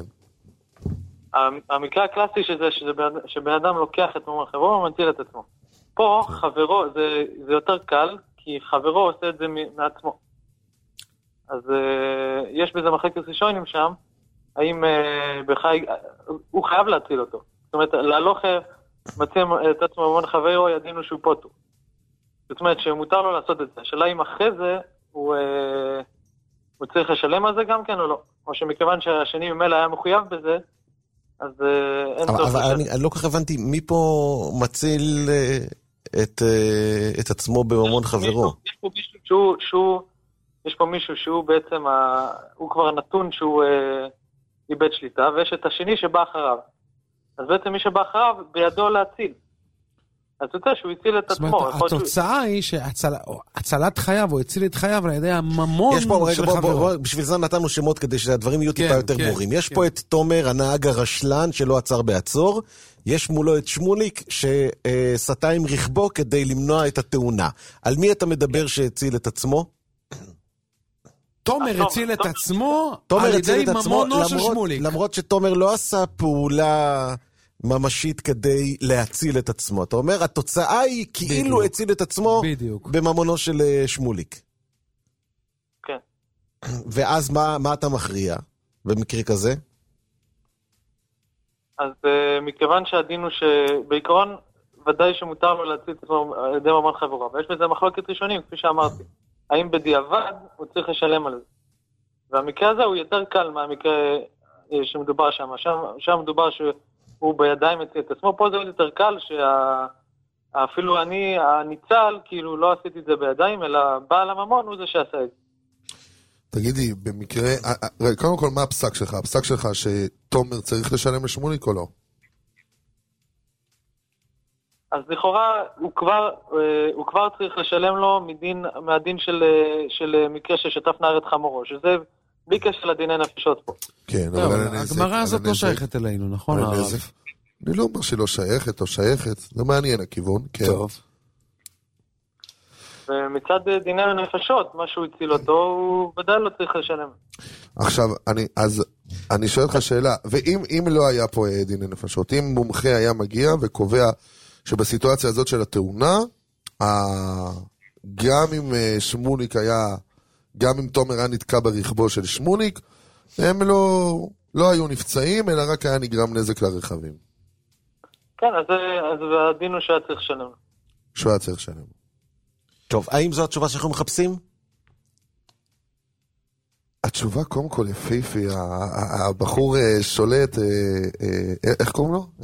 [SPEAKER 19] המקרה הקלאסי שזה שבן אדם לוקח את ממון חברו ומציל את עצמו. פה חברו, זה יותר קל, כי חברו עושה את זה מעצמו. אז יש בזה מחלקת ראשונים שם, האם הוא חייב להציל אותו. זאת אומרת, להלוך מציל את עצמו ממון חברו, ידינו שהוא פוטו. זאת אומרת, שמותר לו לעשות את זה. השאלה אם אחרי זה הוא צריך לשלם על זה גם כן או לא. או שמכיוון שהשני ממילא היה מחויב בזה, אז אין טוב.
[SPEAKER 3] אבל אני לא כך הבנתי, מי פה מציל את עצמו בממון חברו?
[SPEAKER 19] יש פה מישהו שהוא יש פה מישהו שהוא בעצם, הוא כבר נתון שהוא איבד שליטה, ויש את השני שבא אחריו. אז בעצם מי שבא אחריו בידו להציל. אז אתה יודע שהוא הציל את עצמו.
[SPEAKER 4] זאת אומרת, התוצאה היא שהצלת חייו, הוא הציל את חייו על ידי הממון של חברו.
[SPEAKER 3] בשביל זה נתנו שמות כדי שהדברים יהיו טיפה יותר ברורים. יש פה את תומר, הנהג הרשלן שלא עצר בעצור, יש מולו את שמוליק שסטה עם רכבו כדי למנוע את התאונה. על מי אתה מדבר שהציל את עצמו?
[SPEAKER 4] תומר הציל את עצמו על ידי ממונו של שמוליק.
[SPEAKER 3] למרות שתומר לא עשה פעולה ממשית כדי להציל את עצמו. אתה אומר, התוצאה היא כאילו הציל את עצמו בממונו של שמוליק.
[SPEAKER 19] כן.
[SPEAKER 3] ואז מה אתה מכריע במקרה כזה?
[SPEAKER 19] אז מכיוון שהדין הוא שבעיקרון ודאי שמותר לו להציל את עצמו על ידי ממון חברו, ויש בזה מחלוקת ראשונים, כפי שאמרתי. האם בדיעבד הוא צריך לשלם על זה? והמקרה הזה הוא יותר קל מהמקרה שמדובר שם. שם מדובר שהוא בידיים הציל את עצמו. פה זה עוד יותר קל שאפילו אני, הניצל, כאילו לא עשיתי את זה בידיים, אלא בעל הממון הוא זה שעשה את זה.
[SPEAKER 5] תגידי, במקרה, קודם כל מה הפסק שלך? הפסק שלך שתומר צריך לשלם לשמוליק או לא?
[SPEAKER 19] אז לכאורה הוא כבר צריך לשלם לו מהדין של מקרה ששטף נער את חמורו, שזה בלי קשר לדיני נפשות פה.
[SPEAKER 5] כן, אבל
[SPEAKER 4] הגמרא הזאת לא שייכת אלינו, נכון?
[SPEAKER 5] אני לא אומר שלא שייכת או שייכת, זה מעניין הכיוון. טוב.
[SPEAKER 19] ומצד דיני נפשות, מה שהוא הציל אותו, הוא ודאי לא צריך לשלם.
[SPEAKER 5] עכשיו, אני שואל לך שאלה, ואם לא היה פה דיני נפשות, אם מומחה היה מגיע וקובע שבסיטואציה הזאת של התאונה, גם אם שמוליק היה, גם אם תומר היה נתקע ברכבו של שמוליק, הם לא היו נפצעים, אלא רק היה נגרם נזק לרכבים.
[SPEAKER 19] כן, אז הדין הוא שהיה צריך לשלם.
[SPEAKER 5] שהיה צריך לשלם.
[SPEAKER 3] טוב, האם זו התשובה שאנחנו מחפשים?
[SPEAKER 5] התשובה קודם כל יפהפי, הבחור שולט, איך קוראים לו?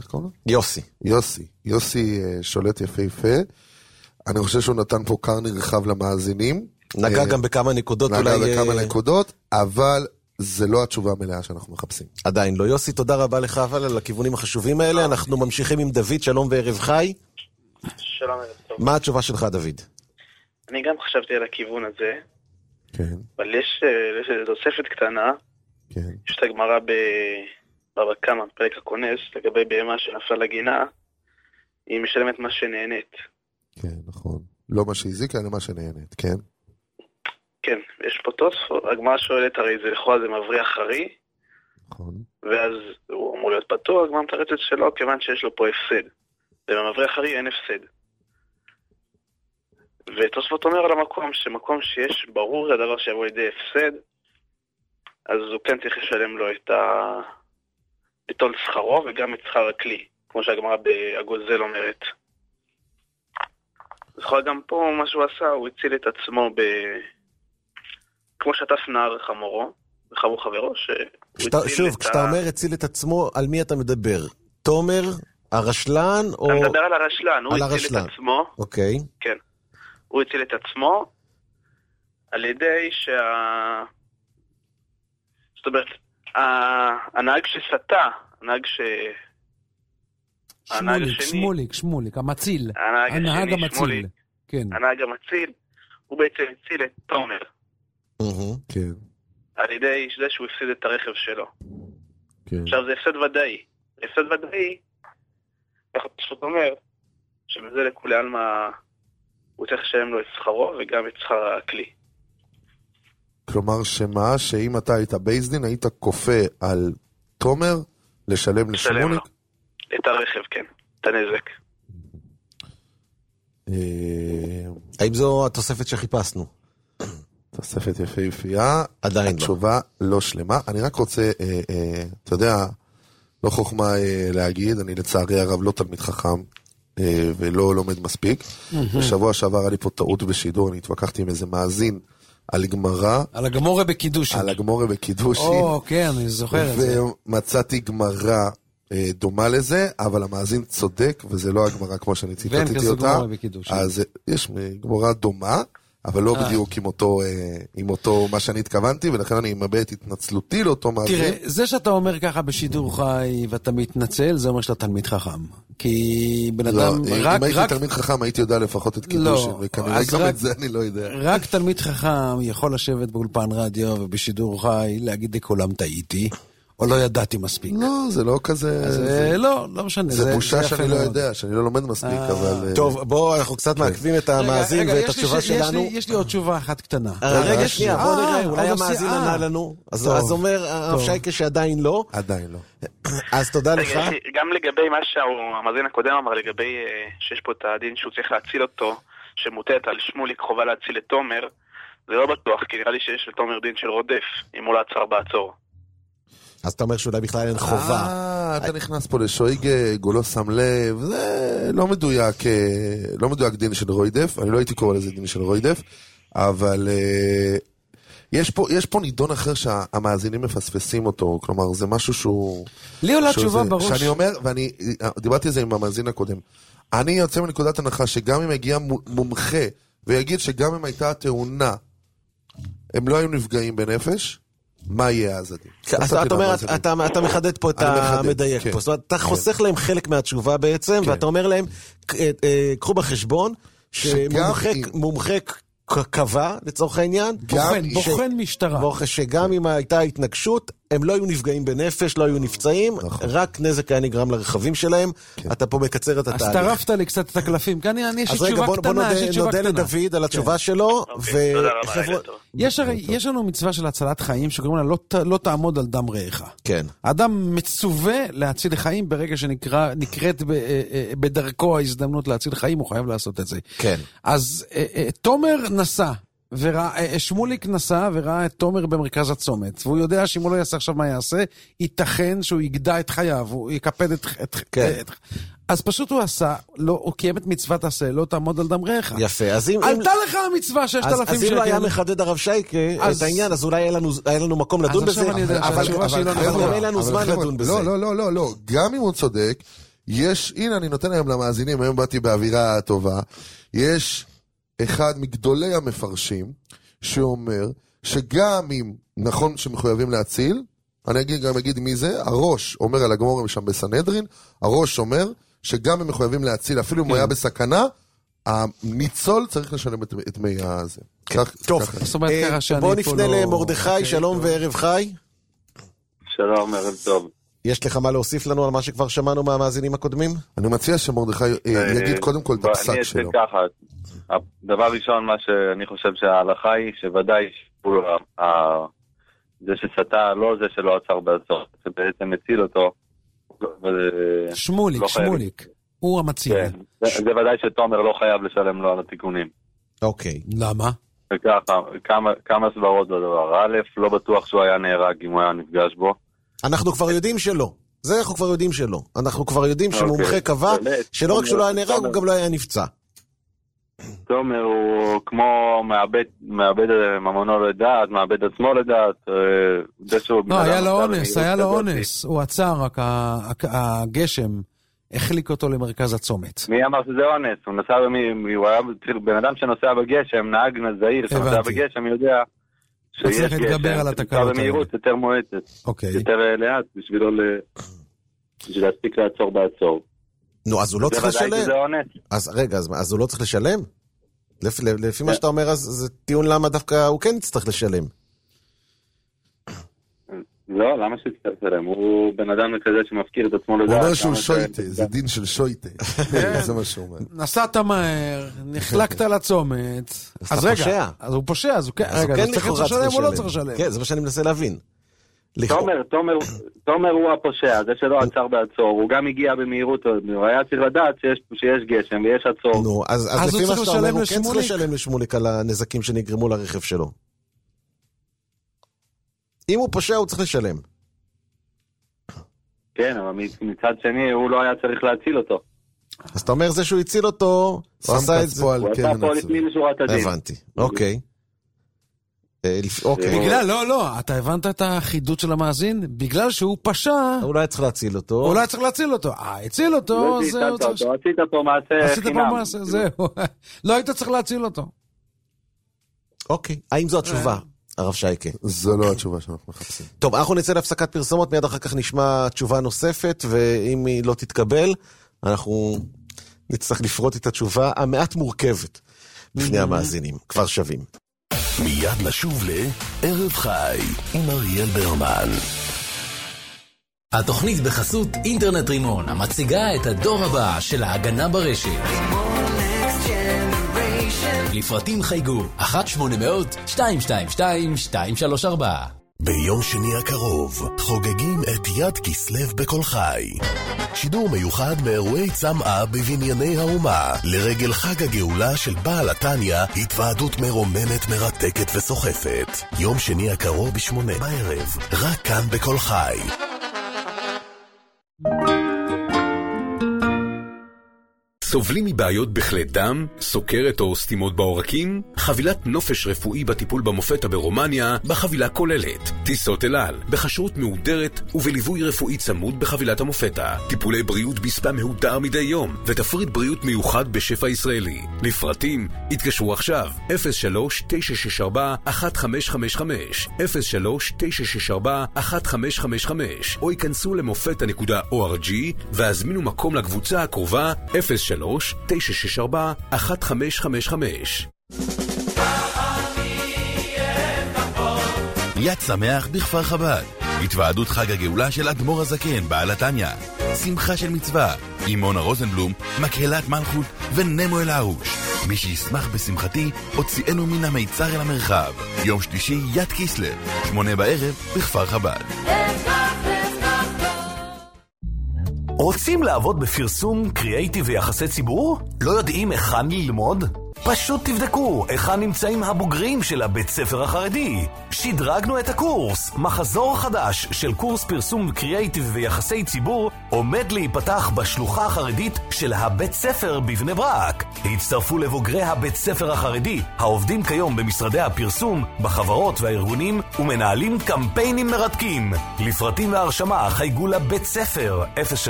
[SPEAKER 5] יוסי שולט יפהפה, אני חושב שהוא נתן פה קר נרחב למאזינים.
[SPEAKER 3] נגע גם בכמה נקודות.
[SPEAKER 5] אבל זה לא התשובה המלאה שאנחנו מחפשים.
[SPEAKER 3] עדיין לא. יוסי, תודה רבה לך אבל על הכיוונים החשובים האלה. אנחנו ממשיכים עם דוד, שלום וערב חי.
[SPEAKER 20] שלום ערב טוב.
[SPEAKER 3] מה התשובה שלך דוד?
[SPEAKER 20] אני גם חשבתי על הכיוון הזה.
[SPEAKER 5] כן.
[SPEAKER 20] אבל יש תוספת קטנה,
[SPEAKER 5] כן.
[SPEAKER 20] יש את הגמרא בבבא קמא, פרק הכונס, לגבי בהמה שנפלה לגינה, היא משלמת מה שנהנית.
[SPEAKER 5] כן, נכון. לא מה שהזיקה, אלא מה שנהנית, כן?
[SPEAKER 20] כן, יש פה תוספות, הגמרא שואלת, הרי זה לכאורה זה מבריח חרי,
[SPEAKER 5] נכון.
[SPEAKER 20] ואז הוא אמור להיות פתוח, הגמרא מתרצת שלו, כיוון שיש לו פה הפסד. ובמבריח חרי אין הפסד. ותוספות אומר על המקום, שמקום שיש ברור הדבר שיבוא לידי הפסד, אז הוא כן צריך לשלם לו את ביטול שכרו וגם את שכר הכלי, כמו שהגמרא בהגוזל אומרת. אז גם פה מה שהוא עשה, הוא הציל את עצמו כמו שטף נער חמורו, וחמו חברו,
[SPEAKER 3] שוב, כשאתה אומר הציל את עצמו, על מי אתה מדבר? תומר, הרשלן או...
[SPEAKER 20] אני מדבר על הרשלן, הוא הציל את עצמו.
[SPEAKER 3] אוקיי.
[SPEAKER 20] כן. הוא הציל את עצמו על ידי זאת אומרת, הנהג שסטה, הנהג
[SPEAKER 4] שמוליק, המציל.
[SPEAKER 20] הנהג המציל.
[SPEAKER 4] כן.
[SPEAKER 20] הנהג המציל, הוא בעצם הציל את תומר.
[SPEAKER 5] כן.
[SPEAKER 20] על ידי זה שהוא הפסיד את הרכב שלו.
[SPEAKER 5] כן.
[SPEAKER 20] עכשיו זה הפסד ודאי. הפסד ודאי, איך פשוט אומר, שבזה לכולי עלמא הוא צריך לשלם לו את שכרו וגם את שכר הכלי.
[SPEAKER 5] כלומר שמה, שאם אתה היית בייסדין, היית כופה על תומר לשלם לשמוליק?
[SPEAKER 20] את הרכב, כן. את הנזק.
[SPEAKER 3] האם זו התוספת שחיפשנו?
[SPEAKER 5] תוספת יפהפייה.
[SPEAKER 3] עדיין לא.
[SPEAKER 5] התשובה לא שלמה. אני רק רוצה, אתה יודע, לא חוכמה להגיד, אני לצערי הרב לא תלמיד חכם, ולא לומד מספיק. בשבוע שעבר היה לי פה טעות בשידור, אני התווכחתי עם איזה מאזין על גמרא.
[SPEAKER 4] על הגמורה בקידושין.
[SPEAKER 5] על הגמורה בקידושין.
[SPEAKER 4] כן, אני זוכר את זה.
[SPEAKER 5] ומצאתי גמרא דומה לזה, אבל המאזין צודק, וזה לא הגמרא כמו שאני ציטטתי אותה. אז יש גמרא דומה, אבל לא בדיוק עם אותו מה שאני התכוונתי, ולכן אני מבט התנצלותי לאותו מאזין.
[SPEAKER 4] תראה, זה שאתה אומר ככה בשידור חי ואתה מתנצל, זה אומר שאתה תלמיד חכם. כי בן אדם...
[SPEAKER 5] אם הייתי תלמיד חכם, הייתי יודע לפחות את קידושים, וכנראה גם את זה אני לא יודע.
[SPEAKER 4] רק תלמיד חכם יכול לשבת באולפן רדיו ובשידור חי, להגיד לכולם טעיתי, או לא ידעתי מספיק.
[SPEAKER 5] לא, זה לא כזה...
[SPEAKER 4] זה לא משנה.
[SPEAKER 5] זה בושה שאני לא יודע, שאני לא לומד מספיק, אבל...
[SPEAKER 3] טוב, בואו, אנחנו קצת מעכבים את המאזין ואת התשובה שלנו.
[SPEAKER 4] יש לי עוד תשובה אחת קטנה.
[SPEAKER 3] רגע, שנייה, בואו נראה, אולי המאזין ענה לנו. אז אומר הרב שייקה שעדיין לא.
[SPEAKER 5] עדיין לא.
[SPEAKER 3] אז תודה לך.
[SPEAKER 20] גם לגבי מה שהמאזין הקודם אמר, לגבי שיש פה את הדין שהוא צריך להציל אותו, שמוטט על שמוליק חובה להציל את תומר, זה לא בטוח, כי נראה לי שיש לתומר דין של רודף, אם הוא לא עצר בעצור.
[SPEAKER 3] אז אתה אומר שאולי בכלל אין חובה.
[SPEAKER 5] אתה נכנס פה לשויגג, הוא לא שם לב, זה לא מדויק דין של רוידף, אני לא הייתי קורא לזה דין של רוידף, אבל יש פה נידון אחר שהמאזינים מפספסים אותו, כלומר זה משהו שהוא...
[SPEAKER 4] לי עולה תשובה בראש.
[SPEAKER 5] שאני אומר, ואני דיברתי על זה עם המאזין הקודם, אני יוצא מנקודת הנחה שגם אם הגיע מומחה, ויגיד שגם אם הייתה תאונה, הם לא היו נפגעים בנפש, מה יהיה אז הדין?
[SPEAKER 3] אתה אומר, אתה מחדד פה את המדייק פה, זאת אומרת, אתה חוסך להם חלק מהתשובה בעצם, ואתה אומר להם, קחו בחשבון, שמומחה קבע, לצורך העניין,
[SPEAKER 4] בוחן משטרה,
[SPEAKER 3] שגם אם הייתה התנגשות, הם לא היו נפגעים בנפש, לא היו נפצעים, רק נזק היה נגרם לרכבים שלהם, אתה פה מקצר את התהליך.
[SPEAKER 4] אז טרפת לי קצת את הקלפים, כאן יש לי תשובה קטנה,
[SPEAKER 3] אז רגע, בוא נודה לדוד על התשובה שלו,
[SPEAKER 4] יש לנו מצווה של הצלת חיים, שקוראים לה לא תעמוד על דם רעך.
[SPEAKER 3] כן.
[SPEAKER 4] האדם מצווה להציל חיים, ברגע שנקראת בדרכו ההזדמנות להציל חיים, הוא חייב לעשות את זה.
[SPEAKER 3] כן.
[SPEAKER 4] אז תומר נסע, שמוליק נסע וראה את תומר במרכז הצומת, והוא יודע שאם הוא לא יעשה עכשיו מה יעשה, ייתכן שהוא יגדע את חייו, הוא יקפד את אז פשוט הוא עשה, הוא קיים את מצוות עשה, לא תעמוד על דם רעך.
[SPEAKER 3] יפה,
[SPEAKER 4] עלתה לך המצווה 6,000 שקל.
[SPEAKER 3] אז אם לא היה מחדד הרב שייקה את העניין, אז אולי היה לנו מקום לדון בזה, אבל גם אין לנו זמן לדון בזה.
[SPEAKER 5] לא, גם אם הוא צודק, הנה אני נותן היום למאזינים, היום באתי באווירה טובה, יש אחד מגדולי המפרשים שאומר שגם אם נכון שמחויבים להציל, אני גם אגיד מי זה, הראש אומר על הגמור שם בסנהדרין, הראש אומר שגם אם מחויבים להציל, אפילו אם הוא היה בסכנה, הניצול צריך לשלם את מי הזה.
[SPEAKER 3] טוב, בואו נפנה למרדכי, שלום וערב חי.
[SPEAKER 21] שלום, ערב טוב.
[SPEAKER 3] יש לך מה להוסיף לנו על מה שכבר שמענו מהמאזינים הקודמים?
[SPEAKER 5] אני מציע שמרדכי יגיד קודם כל את הפסק שלו.
[SPEAKER 21] אני אצא ככה, הדבר ראשון מה שאני חושב שההלכה היא שוודאי זה שסתה לא זה שלא עצר בעצור, שבעצם הציל אותו.
[SPEAKER 4] שמוליק, הוא המציל.
[SPEAKER 21] זה ודאי שתומר לא חייב לשלם לו על התיקונים.
[SPEAKER 3] אוקיי.
[SPEAKER 4] למה?
[SPEAKER 21] וככה, כמה סברות בדבר. א', לא בטוח שהוא היה נהרג אם הוא היה נפגש בו.
[SPEAKER 3] אנחנו כבר יודעים שלא. זה אנחנו כבר יודעים שלא. אנחנו כבר יודעים שמומחה קבע שלא רק שהוא לא היה נהרג, הוא גם לא היה נפצע.
[SPEAKER 21] תומר הוא כמו מאבד ממונו לדעת, מאבד עצמו לדעת.
[SPEAKER 4] לא, היה לו אונס. הוא עצר, רק הגשם החליק אותו למרכז הצומת.
[SPEAKER 21] מי אמר שזה אונס? הוא נסע הוא היה בן אדם שנוסע בגשם, נהג זהיר שנוסע בגשם, יודע שיש
[SPEAKER 4] להתגבר על התקלות
[SPEAKER 21] במהירות יותר מועטת, יותר לאט בשבילו להספיק לעצור בעצור.
[SPEAKER 3] נו, אז הוא לא צריך לשלם. אז רגע, אז הוא לא צריך לשלם? לפי מה שאתה אומר, אז זה טיעון למה דווקא הוא כן יצטרך לשלם.
[SPEAKER 21] לא, למה שצריך לשלם? הוא בן אדם כזה שמפקיר את עצמו לדעת.
[SPEAKER 5] הוא אומר שהוא שויטה, זה דין של שויטה. זה מה שהוא אומר.
[SPEAKER 4] נסעת מהר, נחלקת לצומת. אז רגע, אז הוא פושע, אז הוא כן לכאורה צריך לשלם או לא צריך לשלם?
[SPEAKER 3] כן, זה מה שאני מנסה להבין.
[SPEAKER 21] תומר הוא הפושע, זה שלא עצר בעצור, הוא גם הגיע במהירות, הוא היה צריך לדעת שיש גשם ויש עצור.
[SPEAKER 3] נו, אז לפי מה שאתה אומר, הוא כן צריך לשלם לשמוליק על הנזקים שנגרמו לרכב שלו. אם הוא פושע, הוא צריך לשלם.
[SPEAKER 21] כן, אבל מצד שני, הוא לא היה צריך להציל אותו.
[SPEAKER 3] אז אתה אומר זה שהוא הציל אותו, הוא עשה את זה.
[SPEAKER 21] הוא עשה פה לפנים משורת הדין.
[SPEAKER 3] הבנתי, אוקיי.
[SPEAKER 4] בגלל, לא, אתה הבנת את החידוד של המאזין? בגלל שהוא פשע...
[SPEAKER 3] הוא לא היה צריך להציל אותו.
[SPEAKER 4] הוא לא היה צריך להציל אותו. הציל אותו,
[SPEAKER 21] זהו. עשית פה מעשה חינם.
[SPEAKER 4] זהו. לא היית צריך להציל אותו.
[SPEAKER 3] אוקיי, האם זו התשובה? הרב שייקה.
[SPEAKER 5] זו לא התשובה שאנחנו מחפשים.
[SPEAKER 3] טוב, אנחנו נצא להפסקת פרסומות, מיד אחר כך נשמע תשובה נוספת, ואם היא לא תתקבל, אנחנו נצטרך לפרוט את התשובה המעט מורכבת בפני המאזינים, כבר שווים.
[SPEAKER 1] מיד נשוב לערב חי עם אריאל ברמן.
[SPEAKER 6] התוכנית בחסות אינטרנט רימון, המציגה את הדור הבא של ההגנה ברשת. לפרטים חייגו 1-800-222-234.
[SPEAKER 1] ביום שני הקרוב חוגגים את יד כסלו בכל חי. שידור מיוחד מאירועי צמאה בבנייני האומה לרגל חג הגאולה של בעל התניה, התוועדות מרוממת, מרתקת וסוחפת. יום שני הקרוב ב8 בערב, רק כאן בכל חי.
[SPEAKER 17] סובלים מבעיות בכלי דם, סוכרת או סתימות בעורקים? חבילת נופש רפואי בטיפול במופתה ברומניה בחבילה כוללת. טיסות אל על, בכשרות מהודרת ובליווי רפואי צמוד בחבילת המופתה. טיפולי בריאות בספא מהודר מדי יום ותפריט בריאות מיוחד בשפע ישראלי. לפרטים, התקשרו עכשיו 03-964-1555 03-964-1555 או ייכנסו למופתה.org והזמינו מקום לקבוצה הקרובה 03-964-1555.
[SPEAKER 7] יד שמח בכפר חב"ד, התוועדות חג הגאולה של אדמו"ר הזקן בעל התניה, שמחה של מצווה עם מונה רוזנבלום, מקהלת מלכות ונמו אל הרוש. מי שישמח בשמחתי הוציאנו מן המיצר אל המרחב. יום שלישי יד כסלו 8 בערב בכפר חב"ד.
[SPEAKER 2] רוצים לעבוד בפרסום, קריאייטיב ויחסי ציבור? לא יודעים היכן ללמוד? פשוט תבדקו היכן נמצאים הבוגרים של הבית ספר החרדי. שדרגנו את הקורס. מחזור חדש של קורס פרסום, קריאייטיב ויחסי ציבור עומד להיפתח בשלוחה החרדית של הבית ספר בבני ברק. הצטרפו לבוגרי הבית ספר החרדי העובדים כיום במשרדי הפרסום, בחברות והארגונים ומנהלים קמפיינים מרתקים. לפרטים והרשמה חייגו לבית ספר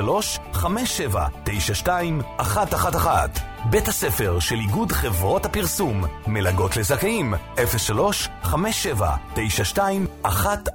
[SPEAKER 2] 03-5792-111. בית הספר של איגוד חברות הפרסום, מלגות לזכאים 03-5792-111.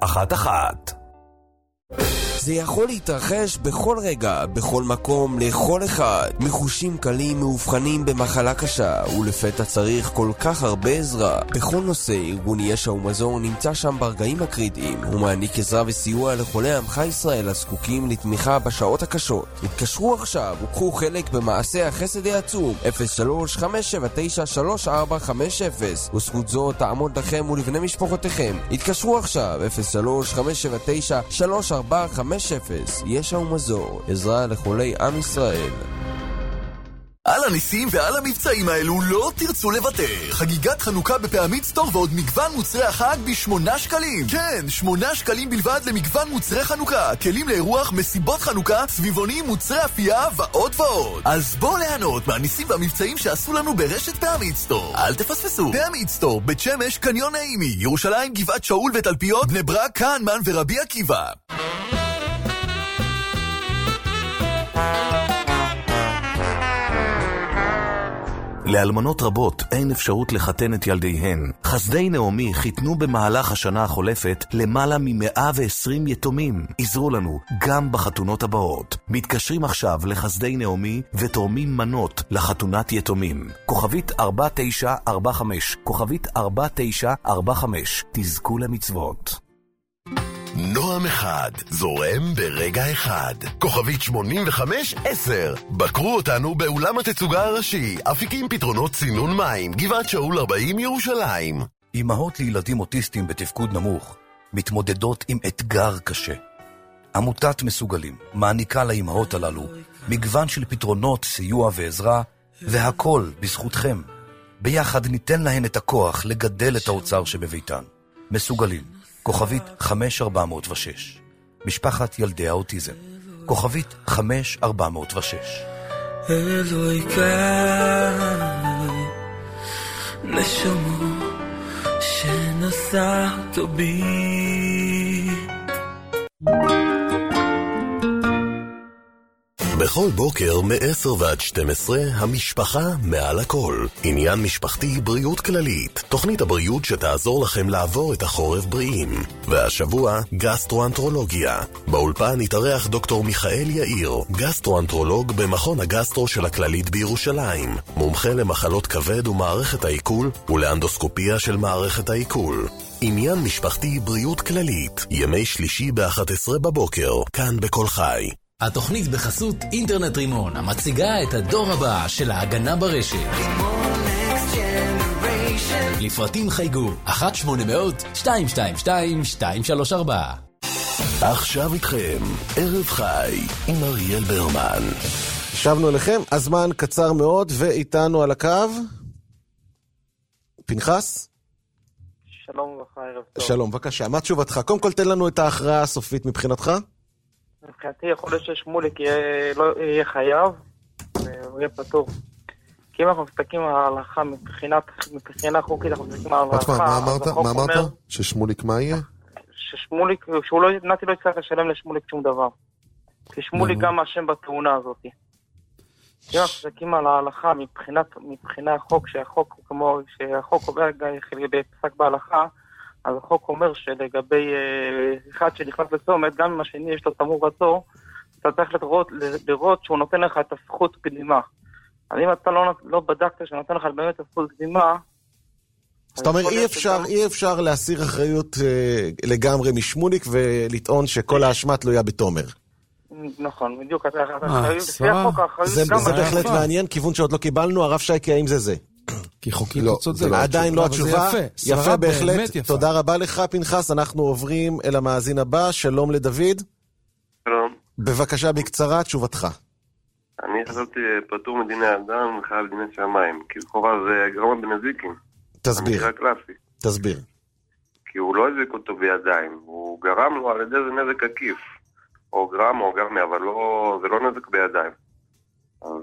[SPEAKER 22] זה יכול להתרחש בכל רגע, בכל מקום, לכל אחד. מחושים קלים מאובחנים במחלה קשה, ולפתע צריך כל כך הרבה עזרה. בכל נושא, ארגון ישע ומזור נמצא שם ברגעים הקריטיים. הוא מעניק עזרה וסיוע לחולי עמך ישראל הזקוקים לתמיכה בשעות הקשות. התקשרו עכשיו וקחו חלק במעשה החסד העצום 03-579-3450, וזכות זו תעמוד לכם ולבני משפחותיכם. התקשרו עכשיו 03-579-3450. ישע ומזור, עזרה לחולי עם ישראל.
[SPEAKER 23] על הניסים ועל המבצעים האלו לא תרצו לוותר. חגיגת חנוכה בפעמית סטור ועוד מגוון מוצרי החג ב8 שקלים. כן, 8 שקלים בלבד למגוון מוצרי חנוכה. כלים לאירוח, מסיבות חנוכה, סביבונים, מוצרי אפייה ועוד ועוד. אז בואו ליהנות מהניסים והמבצעים שעשו לנו ברשת פעמית סטור. אל תפספסו. פעמית סטור, בית שמש, קניון נעימי, ירושלים, גבעת שאול ותלפיות, בני ברק, כהנמן ורבי עקיבא.
[SPEAKER 2] לאלמנות רבות אין אפשרות לחתן את ילדיהן. חסדי נעמי חיתנו במהלך השנה החולפת למעלה מ120 יתומים. עזרו לנו גם בחתונות הבאות. מתקשרים עכשיו לחסדי נעמי ותורמים מנות לחתונת יתומים. כוכבית 4945, כוכבית 4945, תזכו למצוות.
[SPEAKER 1] נועם אחד, זורם ברגע אחד. כוכבית 8510. בקרו אותנו באולם התצוגה הראשי, אפיקים פתרונות צינון מים, גבעת שאול 40 ירושלים.
[SPEAKER 15] אמהות לילדים אוטיסטים בתפקוד נמוך מתמודדות עם אתגר קשה. עמותת מסוגלים מעניקה לאמהות הללו מגוון של פתרונות, סיוע ועזרה, והכל בזכותכם. ביחד ניתן להן את הכוח לגדל את האוצר שבביתן. מסוגלים, כוכבית 5406. משפחת ילדי האוטיזם, כוכבית 5406.
[SPEAKER 16] אלוהי נשמו שנשאת בי.
[SPEAKER 1] בכל בוקר מ-10 ועד 12, המשפחה מעל הכל. עניין משפחתי, בריאות כללית. תוכנית הבריאות שתעזור לכם לעבור את החורף בריאים. והשבוע, גסטרואנטרולוגיה. באולפן התארח דוקטור מיכאל יאיר, גסטרואנטרולוג במכון הגסטרו של הכללית בירושלים. מומחה למחלות כבד ומערכת העיכול, ולאנדוסקופיה של מערכת העיכול. עניין משפחתי, בריאות כללית. ימי שלישי ב-11 בבוקר, כאן בכל חי.
[SPEAKER 6] התוכנית בחסות אינטרנט רימון, המציגה את הדור הבא של ההגנה ברשת. לפרטים חייגו 1-800-222-234.
[SPEAKER 1] עכשיו איתכם, ערב חי עם אריאל ברמן.
[SPEAKER 3] שבנו אליכם, הזמן קצר מאוד, ואיתנו על הקו פנחס.
[SPEAKER 8] שלום וברכה, ערב טוב.
[SPEAKER 3] שלום, בבקשה, מה תשובתך? קודם כל תן לנו את ההכרעה הסופית מבחינתך.
[SPEAKER 8] מבחינתי יכול להיות ששמוליק יהיה חייב, והוא יהיה פטור. כי אם אנחנו מסתכלים על ההלכה מבחינה חוקית, אנחנו מסתכלים על ההלכה.
[SPEAKER 5] מה אמרת? ששמוליק מה יהיה?
[SPEAKER 8] ששמוליק, נתי לא יצטרך לשלם לשמוליק שום דבר. כי שמוליק גם אשם בתאונה הזאת. אם אנחנו מסתכלים על ההלכה מבחינה החוק, שהחוק עובר בפסק בהלכה, אז החוק אומר שלגבי אחד שנכנס לצומת, גם אם השני יש לו תמרור עצור, אתה צריך לראות שהוא נותן לך את הזכות קדימה. אז אם אתה לא בדקת שנותן לך באמת את הזכות קדימה...
[SPEAKER 3] זאת אומרת, אי אפשר להסיר אחריות לגמרי משמוליק ולטעון שכל האשמה תלויה בתומר.
[SPEAKER 8] נכון, בדיוק.
[SPEAKER 3] זה בהחלט מעניין, כיוון שעוד לא קיבלנו, הרב שייקי, האם זה?
[SPEAKER 4] כי חוקית לא צודק.
[SPEAKER 3] עדיין לא התשובה. יפה בהחלט. תודה רבה לך פנחס. אנחנו עוברים אל המאזין הבא. שלום לדוד.
[SPEAKER 9] שלום.
[SPEAKER 3] בבקשה בקצרה תשובתך.
[SPEAKER 9] אני חשבתי פטור מדיני אדם וחייב דיני שמיים. כי לכאורה זה גרמה בנזיקים.
[SPEAKER 3] תסביר.
[SPEAKER 9] המקרה הקלאסי.
[SPEAKER 3] תסביר.
[SPEAKER 9] כי הוא לא הזיק אותו בידיים. הוא גרם לו על ידי זה נזק עקיף. או גרם או גרמי, אבל זה לא נזק בידיים. אז...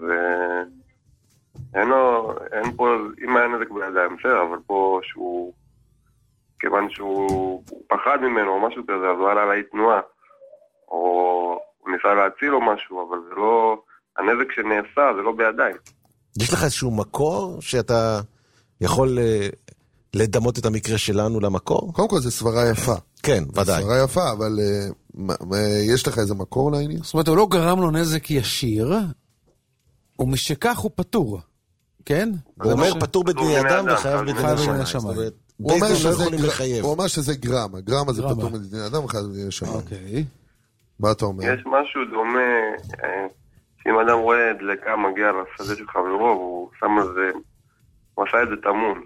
[SPEAKER 9] אין פה, אם היה נזק בידיים, אבל פה שהוא, כיוון שהוא פחד ממנו או משהו כזה, אז הוא עלה עליי תנועה, או הוא ניסה להציל או משהו, אבל זה לא, הנזק שנעשה זה לא בידיים.
[SPEAKER 3] יש לך איזשהו מקור שאתה יכול לדמות את המקרה שלנו למקור?
[SPEAKER 5] קודם כל זה סברה יפה.
[SPEAKER 3] כן, ודאי.
[SPEAKER 5] סברה יפה, אבל יש לך איזה מקור לעניין?
[SPEAKER 4] זאת אומרת, הוא לא גרם לו נזק ישיר, ומשכך הוא פטור. כן?
[SPEAKER 3] הוא אומר פטור בדיני אדם וחייב בדיני שמיים.
[SPEAKER 5] הוא אומר שזה גרם. הגרם הזה פטור בדיני אדם וחייב בדיני שמיים.
[SPEAKER 4] אוקיי.
[SPEAKER 5] מה אתה אומר?
[SPEAKER 9] יש משהו דומה, שאם אדם רואה דלקה מגיע לשדה של חברו, הוא שם על זה, הוא עשה את זה תמון.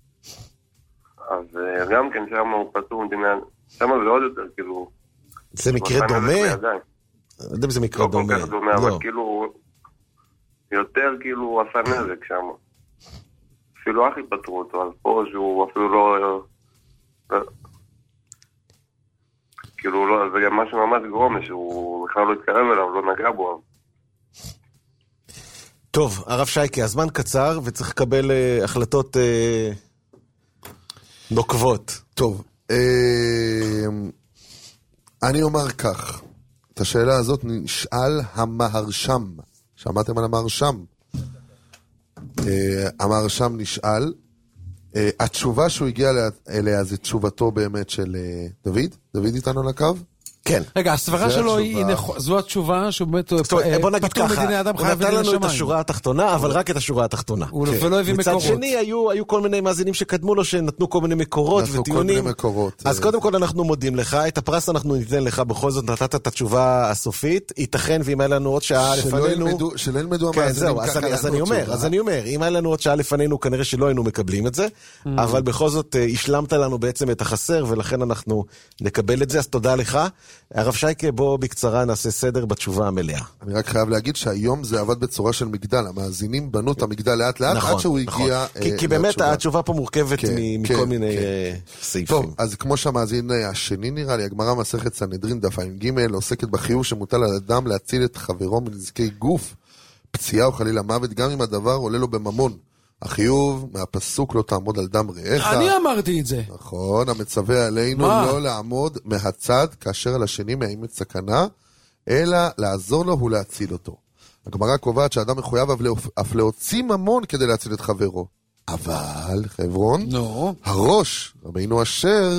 [SPEAKER 9] אז גם כן שם הוא פטור בדיני אדם. שם זה עוד יותר, כאילו...
[SPEAKER 3] זה מקרה דומה? אני יודע אם זה מקרה דומה.
[SPEAKER 9] לא כל כך דומה, אבל כאילו... יותר כאילו הוא עשה נזק שם. אפילו אחי פטרו אותו, אז פה שהוא אפילו לא... כאילו לא, זה גם משהו ממש גרום, שהוא בכלל לא התקרב אליו, לא נגע בו.
[SPEAKER 3] טוב, הרב שייקי, הזמן קצר וצריך לקבל החלטות נוקבות.
[SPEAKER 5] טוב, אני אומר כך, את השאלה הזאת נשאל המהרשם. שמעתם על המהרשם? המהרשם נשאל. התשובה שהוא הגיע אליה זה תשובתו באמת של דוד. דוד איתנו על הקו?
[SPEAKER 3] כן.
[SPEAKER 4] רגע, הסברה שלו זו התשובה שבאמת פטור מדיני אדם חייב בדיני שמיים.
[SPEAKER 3] הוא נתן לנו את השורה התחתונה, אבל רק את השורה התחתונה.
[SPEAKER 4] ולא הביא מקורות.
[SPEAKER 3] מצד שני, היו כל מיני מאזינים שקדמו לו, שנתנו כל מיני מקורות וטיעונים. אז קודם כל אנחנו מודים לך, את הפרס אנחנו ניתן לך, בכל זאת נתת את התשובה הסופית, ייתכן ואם היה לנו עוד שעה לפנינו...
[SPEAKER 5] שלא ילמדו המאזינים ככה.
[SPEAKER 3] אז אני אומר, אם היה לנו עוד שעה לפנינו, כנראה שלא היינו מקבלים את זה, אבל בכל זאת השלמת לנו בעצם את החסר, ולכן אנחנו נקבל את זה, אז תודה לך. הרב שייקה, בוא בקצרה נעשה סדר בתשובה המלאה.
[SPEAKER 5] אני רק חייב להגיד שהיום זה עבד בצורה של מגדל. המאזינים בנו את המגדל לאט לאט עד שהוא הגיע לתשובה.
[SPEAKER 3] כי באמת התשובה פה מורכבת מכל מיני סעיפים.
[SPEAKER 5] טוב, אז כמו שהמאזין השני נראה לי, הגמרא מסכת סנהדרין דף ע"ג עוסקת בחיוב שמוטל על אדם להציל את חברו מנזקי גוף, פציעה או חלילה מוות, גם אם הדבר עולה לו בממון. החיוב מהפסוק לא תעמוד על דם רעך.
[SPEAKER 4] אני אמרתי את זה.
[SPEAKER 5] נכון, המצווה עלינו לא לעמוד מהצד כאשר על השני מאיימת סכנה, אלא לעזור לו ולהציל אותו. הגמרא קובעת שהאדם מחויב אף להוציא ממון כדי להציל את חברו. אבל, חברון, הראש, רבינו אשר,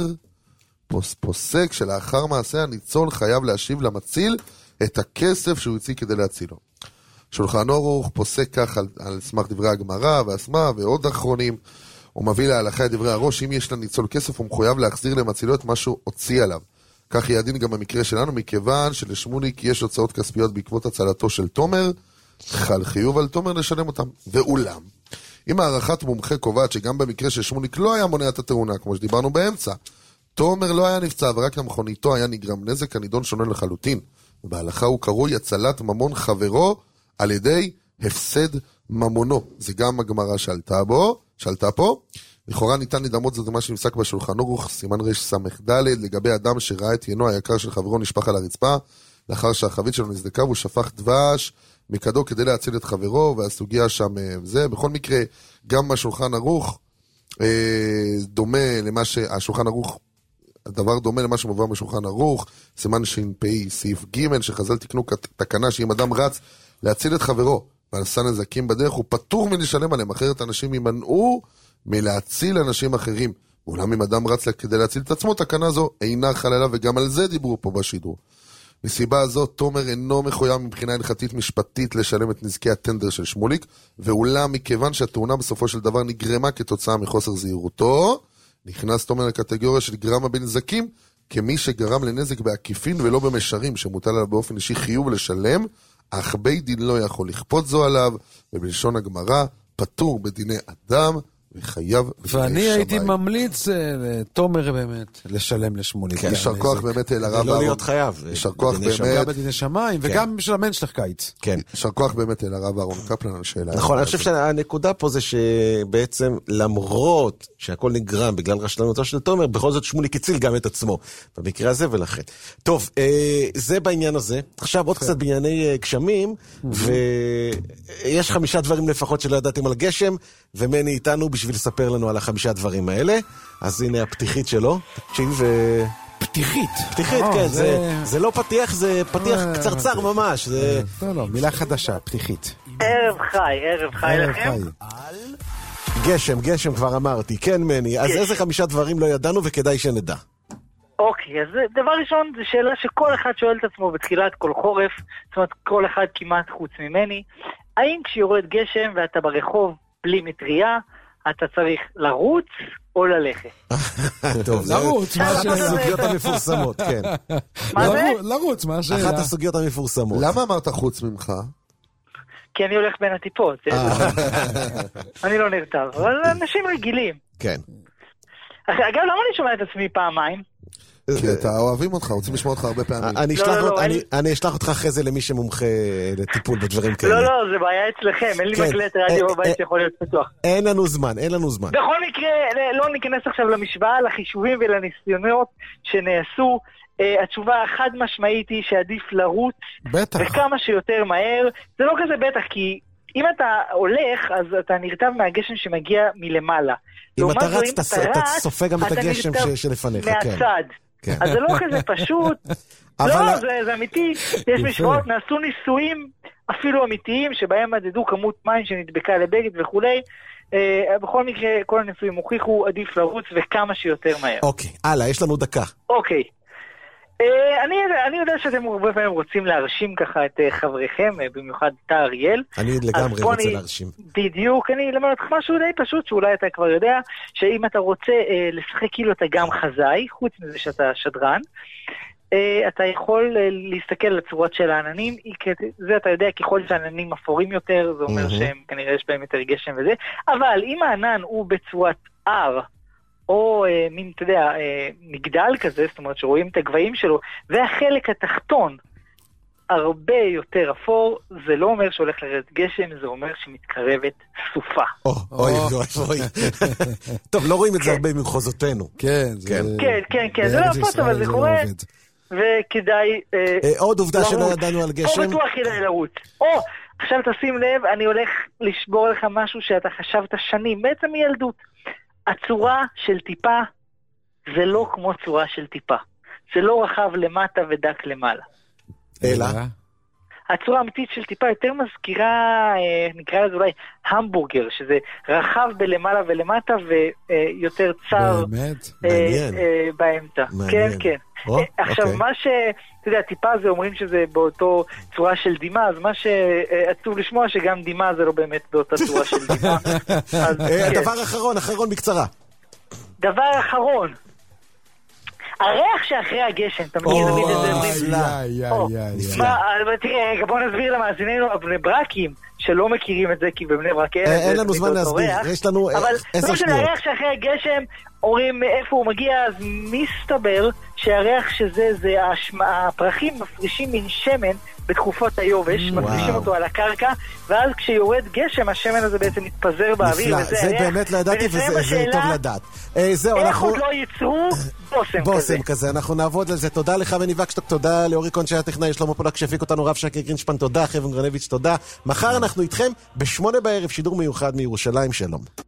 [SPEAKER 5] פוסק שלאחר מעשה הניצול חייב להשיב למציל את הכסף שהוא יוציא כדי להצילו. שולחן ערוך פוסק כך על סמך דברי הגמרא והסמה ועוד אחרונים. הוא מביא להלכה את דברי הראש, אם יש לניצול כסף הוא מחויב להחזיר למצילו את מה שהוא הוציא עליו. כך יהיה הדין גם במקרה שלנו, מכיוון שלשמוליק יש הוצאות כספיות בעקבות הצלתו של תומר, חל חיוב על תומר לשלם אותם. ואולם, אם הערכת מומחה קובעת שגם במקרה של שמוליק לא היה מונע את התאונה, כמו שדיברנו באמצע, תומר לא היה נפצע ורק למכוניתו היה נגרם נזק, הנידון שונה לחלוטין. ובהלכה הוא קרוי הצלת ממון חברו על ידי הפסד ממונו. זה גם הגמרא שאלתה פה. לכאורה ניתן לדמות זאת מה שנפסק בשולחן ערוך, סימן רס"ד, לגבי אדם שראה את ינו היקר של חברו נשפך על הרצפה, לאחר שהחבית שלו נזדקה והוא שפך דבש מקדו כדי להציל את חברו, והסוגיה שם זה. בכל מקרה, גם בשולחן ערוך דומה למה שהשולחן ערוך, הדבר דומה למה שמובא בשולחן ערוך, סימן ש"פ סעיף ג' שחז"ל תקנו תקנה שאם אדם רץ להציל את חברו ועשה נזקים בדרך, הוא פטור מלשלם עליהם, אחרת אנשים יימנעו מלהציל אנשים אחרים. ואולם אם אדם רץ כדי להציל את עצמו, תקנה זו אינה חללה, וגם על זה דיברו פה בשידור. מסיבה הזאת, תומר אינו מחויב מבחינה הלכתית משפטית לשלם את נזקי הטנדר של שמוליק, ואולם מכיוון שהתאונה בסופו של דבר נגרמה כתוצאה מחוסר זהירותו, נכנס תומר לקטגוריה של גרמה בנזקים, כמי שגרם לנזק בעקיפין ולא במשרים, שמוטל עליו באופן אישי חיוב לשלם, אך בית דין לא יכול לכפות זו עליו, ובלשון הגמרא, פטור בדיני אדם, וחייב
[SPEAKER 4] ואני הייתי ממליץ לתומר באמת לשלם לשמוליק.
[SPEAKER 5] יישר כוח באמת אל הרב אהרון.
[SPEAKER 3] לא להיות חייב.
[SPEAKER 5] יישר כוח באמת.
[SPEAKER 4] גם בדיני שמיים וגם של המן שלך קיץ.
[SPEAKER 3] כן.
[SPEAKER 5] יישר כוח באמת אל הרב אהרון קפלן על שאלה.
[SPEAKER 3] נכון, אני חושב שהנקודה פה זה שבעצם למרות שהכל נגרם בגלל רשלנותו של תומר, בכל זאת שמוליק הציל גם את עצמו במקרה הזה ולכן. טוב, זה בעניין הזה. עכשיו עוד קצת בענייני גשמים, ויש 5 דברים לפחות שלא ידעתם על גשם, ומני איתנו בשביל לספר לנו על 5 דברים האלה. אז הנה הפתיחית שלו. תקשיב,
[SPEAKER 4] פתיחית.
[SPEAKER 3] פתיחית, כן, זה לא פתיח, זה פתיח קצרצר ממש.
[SPEAKER 4] לא, מילה חדשה, פתיחית.
[SPEAKER 10] ערב חי לכם.
[SPEAKER 3] גשם כבר אמרתי. כן, מני, אז איזה 5 דברים לא ידענו וכדאי שנדע?
[SPEAKER 10] אוקיי, אז דבר ראשון, זו שאלה שכל אחד שואל את עצמו בתחילת כל חורף, זאת אומרת, כל אחד כמעט חוץ ממני, האם כשיורד גשם ואתה ברחוב בלי מטריה, אתה צריך לרוץ או ללכת?
[SPEAKER 3] טוב,
[SPEAKER 4] לרוץ, מה
[SPEAKER 3] אחת הסוגיות המפורסמות, כן.
[SPEAKER 10] מה זה?
[SPEAKER 4] לרוץ, מה השאלה?
[SPEAKER 3] אחת הסוגיות המפורסמות.
[SPEAKER 5] למה אמרת חוץ ממך?
[SPEAKER 10] כי אני הולך בין הטיפות. אני לא נרטב, אבל אנשים רגילים.
[SPEAKER 3] כן.
[SPEAKER 10] אגב, למה אני שומע את עצמי פעמיים?
[SPEAKER 5] כי אתה אוהבים אותך, רוצים לשמוע אותך הרבה פעמים.
[SPEAKER 3] אני אשלח אותך אחרי זה למי שמומחה לטיפול בדברים כאלה.
[SPEAKER 10] לא, זה בעיה אצלכם, אין לי מקלט רדיו בבית שיכול להיות פתוח.
[SPEAKER 3] אין לנו זמן.
[SPEAKER 10] בכל מקרה, לא ניכנס עכשיו למשוואה, לחישובים ולניסיונות שנעשו. התשובה החד משמעית היא שעדיף לרוץ, וכמה שיותר מהר. זה לא כזה בטח, כי אם אתה הולך, אז אתה נרטב מהגשם שמגיע מלמעלה.
[SPEAKER 3] אם אתה רץ, אתה סופג גם את הגשם שלפניך.
[SPEAKER 10] מהצד. אז זה לא כזה פשוט. לא, זה אמיתי. יש משוואות, נעשו ניסויים אפילו אמיתיים, שבהם מדדו כמות מים שנדבקה לבגד וכולי. בכל מקרה, כל הניסויים הוכיחו עדיף לרוץ וכמה שיותר מהר.
[SPEAKER 3] אוקיי, הלאה, יש לנו דקה.
[SPEAKER 10] אוקיי. אני יודע שאתם הרבה פעמים רוצים להרשים ככה את חבריכם, במיוחד אתה אריאל.
[SPEAKER 3] אני לגמרי רוצה להרשים.
[SPEAKER 10] בדיוק, אני למד אותך משהו די פשוט, שאולי אתה כבר יודע, שאם אתה רוצה לשחק כאילו אתה גם חזאי, חוץ מזה שאתה שדרן, אתה יכול להסתכל על הצורות של העננים, זה אתה יודע, ככל שהעננים אפורים יותר, זה אומר שהם כנראה יש בהם יותר גשם וזה, אבל אם הענן הוא בצורת R, או מין, אתה יודע, מגדל כזה, זאת אומרת שרואים את הגבהים שלו, והחלק התחתון הרבה יותר אפור, זה לא אומר שהולך לרדת גשם, זה אומר שמתקרבת סופה.
[SPEAKER 3] אוי. טוב, לא רואים את זה הרבה ממחוזותינו.
[SPEAKER 4] כן,
[SPEAKER 10] זה לא אפות, אבל זה קורה, וכדאי...
[SPEAKER 3] עוד עובדה שלא ידענו על גשם.
[SPEAKER 10] או בטוח כדאי לרוץ. או, עכשיו תשים לב, אני הולך לשבור לך משהו שאתה חשבת שנים, בעצם מילדות. הצורה של טיפה זה לא כמו צורה של טיפה. זה לא רחב למטה ודק למעלה.
[SPEAKER 3] אלא?
[SPEAKER 10] הצורה האמיתית של טיפה יותר מזכירה, נקרא לזה אולי המבורגר, שזה רחב בלמעלה ולמטה ויותר צר באמצע. כן, כן. עכשיו, מה אתה יודע, טיפה זה אומרים שזה באותו צורה של דימה, אז מה שעצוב לשמוע שגם דימה זה לא באמת באותה צורה של דימה.
[SPEAKER 3] דבר אחרון בקצרה.
[SPEAKER 10] דבר אחרון. הריח שאחרי הגשם, אתה מכיר תמיד את זה? תראה, בוא נסביר למאזיננו הבני ברקים שלא מכירים את זה, כי בבני ברק
[SPEAKER 3] אין לנו זמן להסביר, יש לנו 10 שניות.
[SPEAKER 10] הריח שאחרי הגשם, אומרים איפה הוא מגיע, אז מסתבר שהריח שזה, הפרחים מפרישים מן שמן בתקופות היובש, מפרישים אותו על הקרקע, ואז כשיורד גשם, השמן הזה בעצם מתפזר באוויר.
[SPEAKER 3] זה באמת לא ידעתי וזה טוב לדעת.
[SPEAKER 10] איך עוד לא ייצרו
[SPEAKER 3] בוסם כזה, אנחנו נעבוד על זה. תודה לך וניבקשטוק, תודה לאורי כהן שהיה טכנאי, שלמה פולק שהפיק אותנו, רב שקר גרינשפן, תודה, חבן גרנביץ', תודה. מחר אנחנו איתכם ב8 בערב, שידור מיוחד מירושלים, שלום.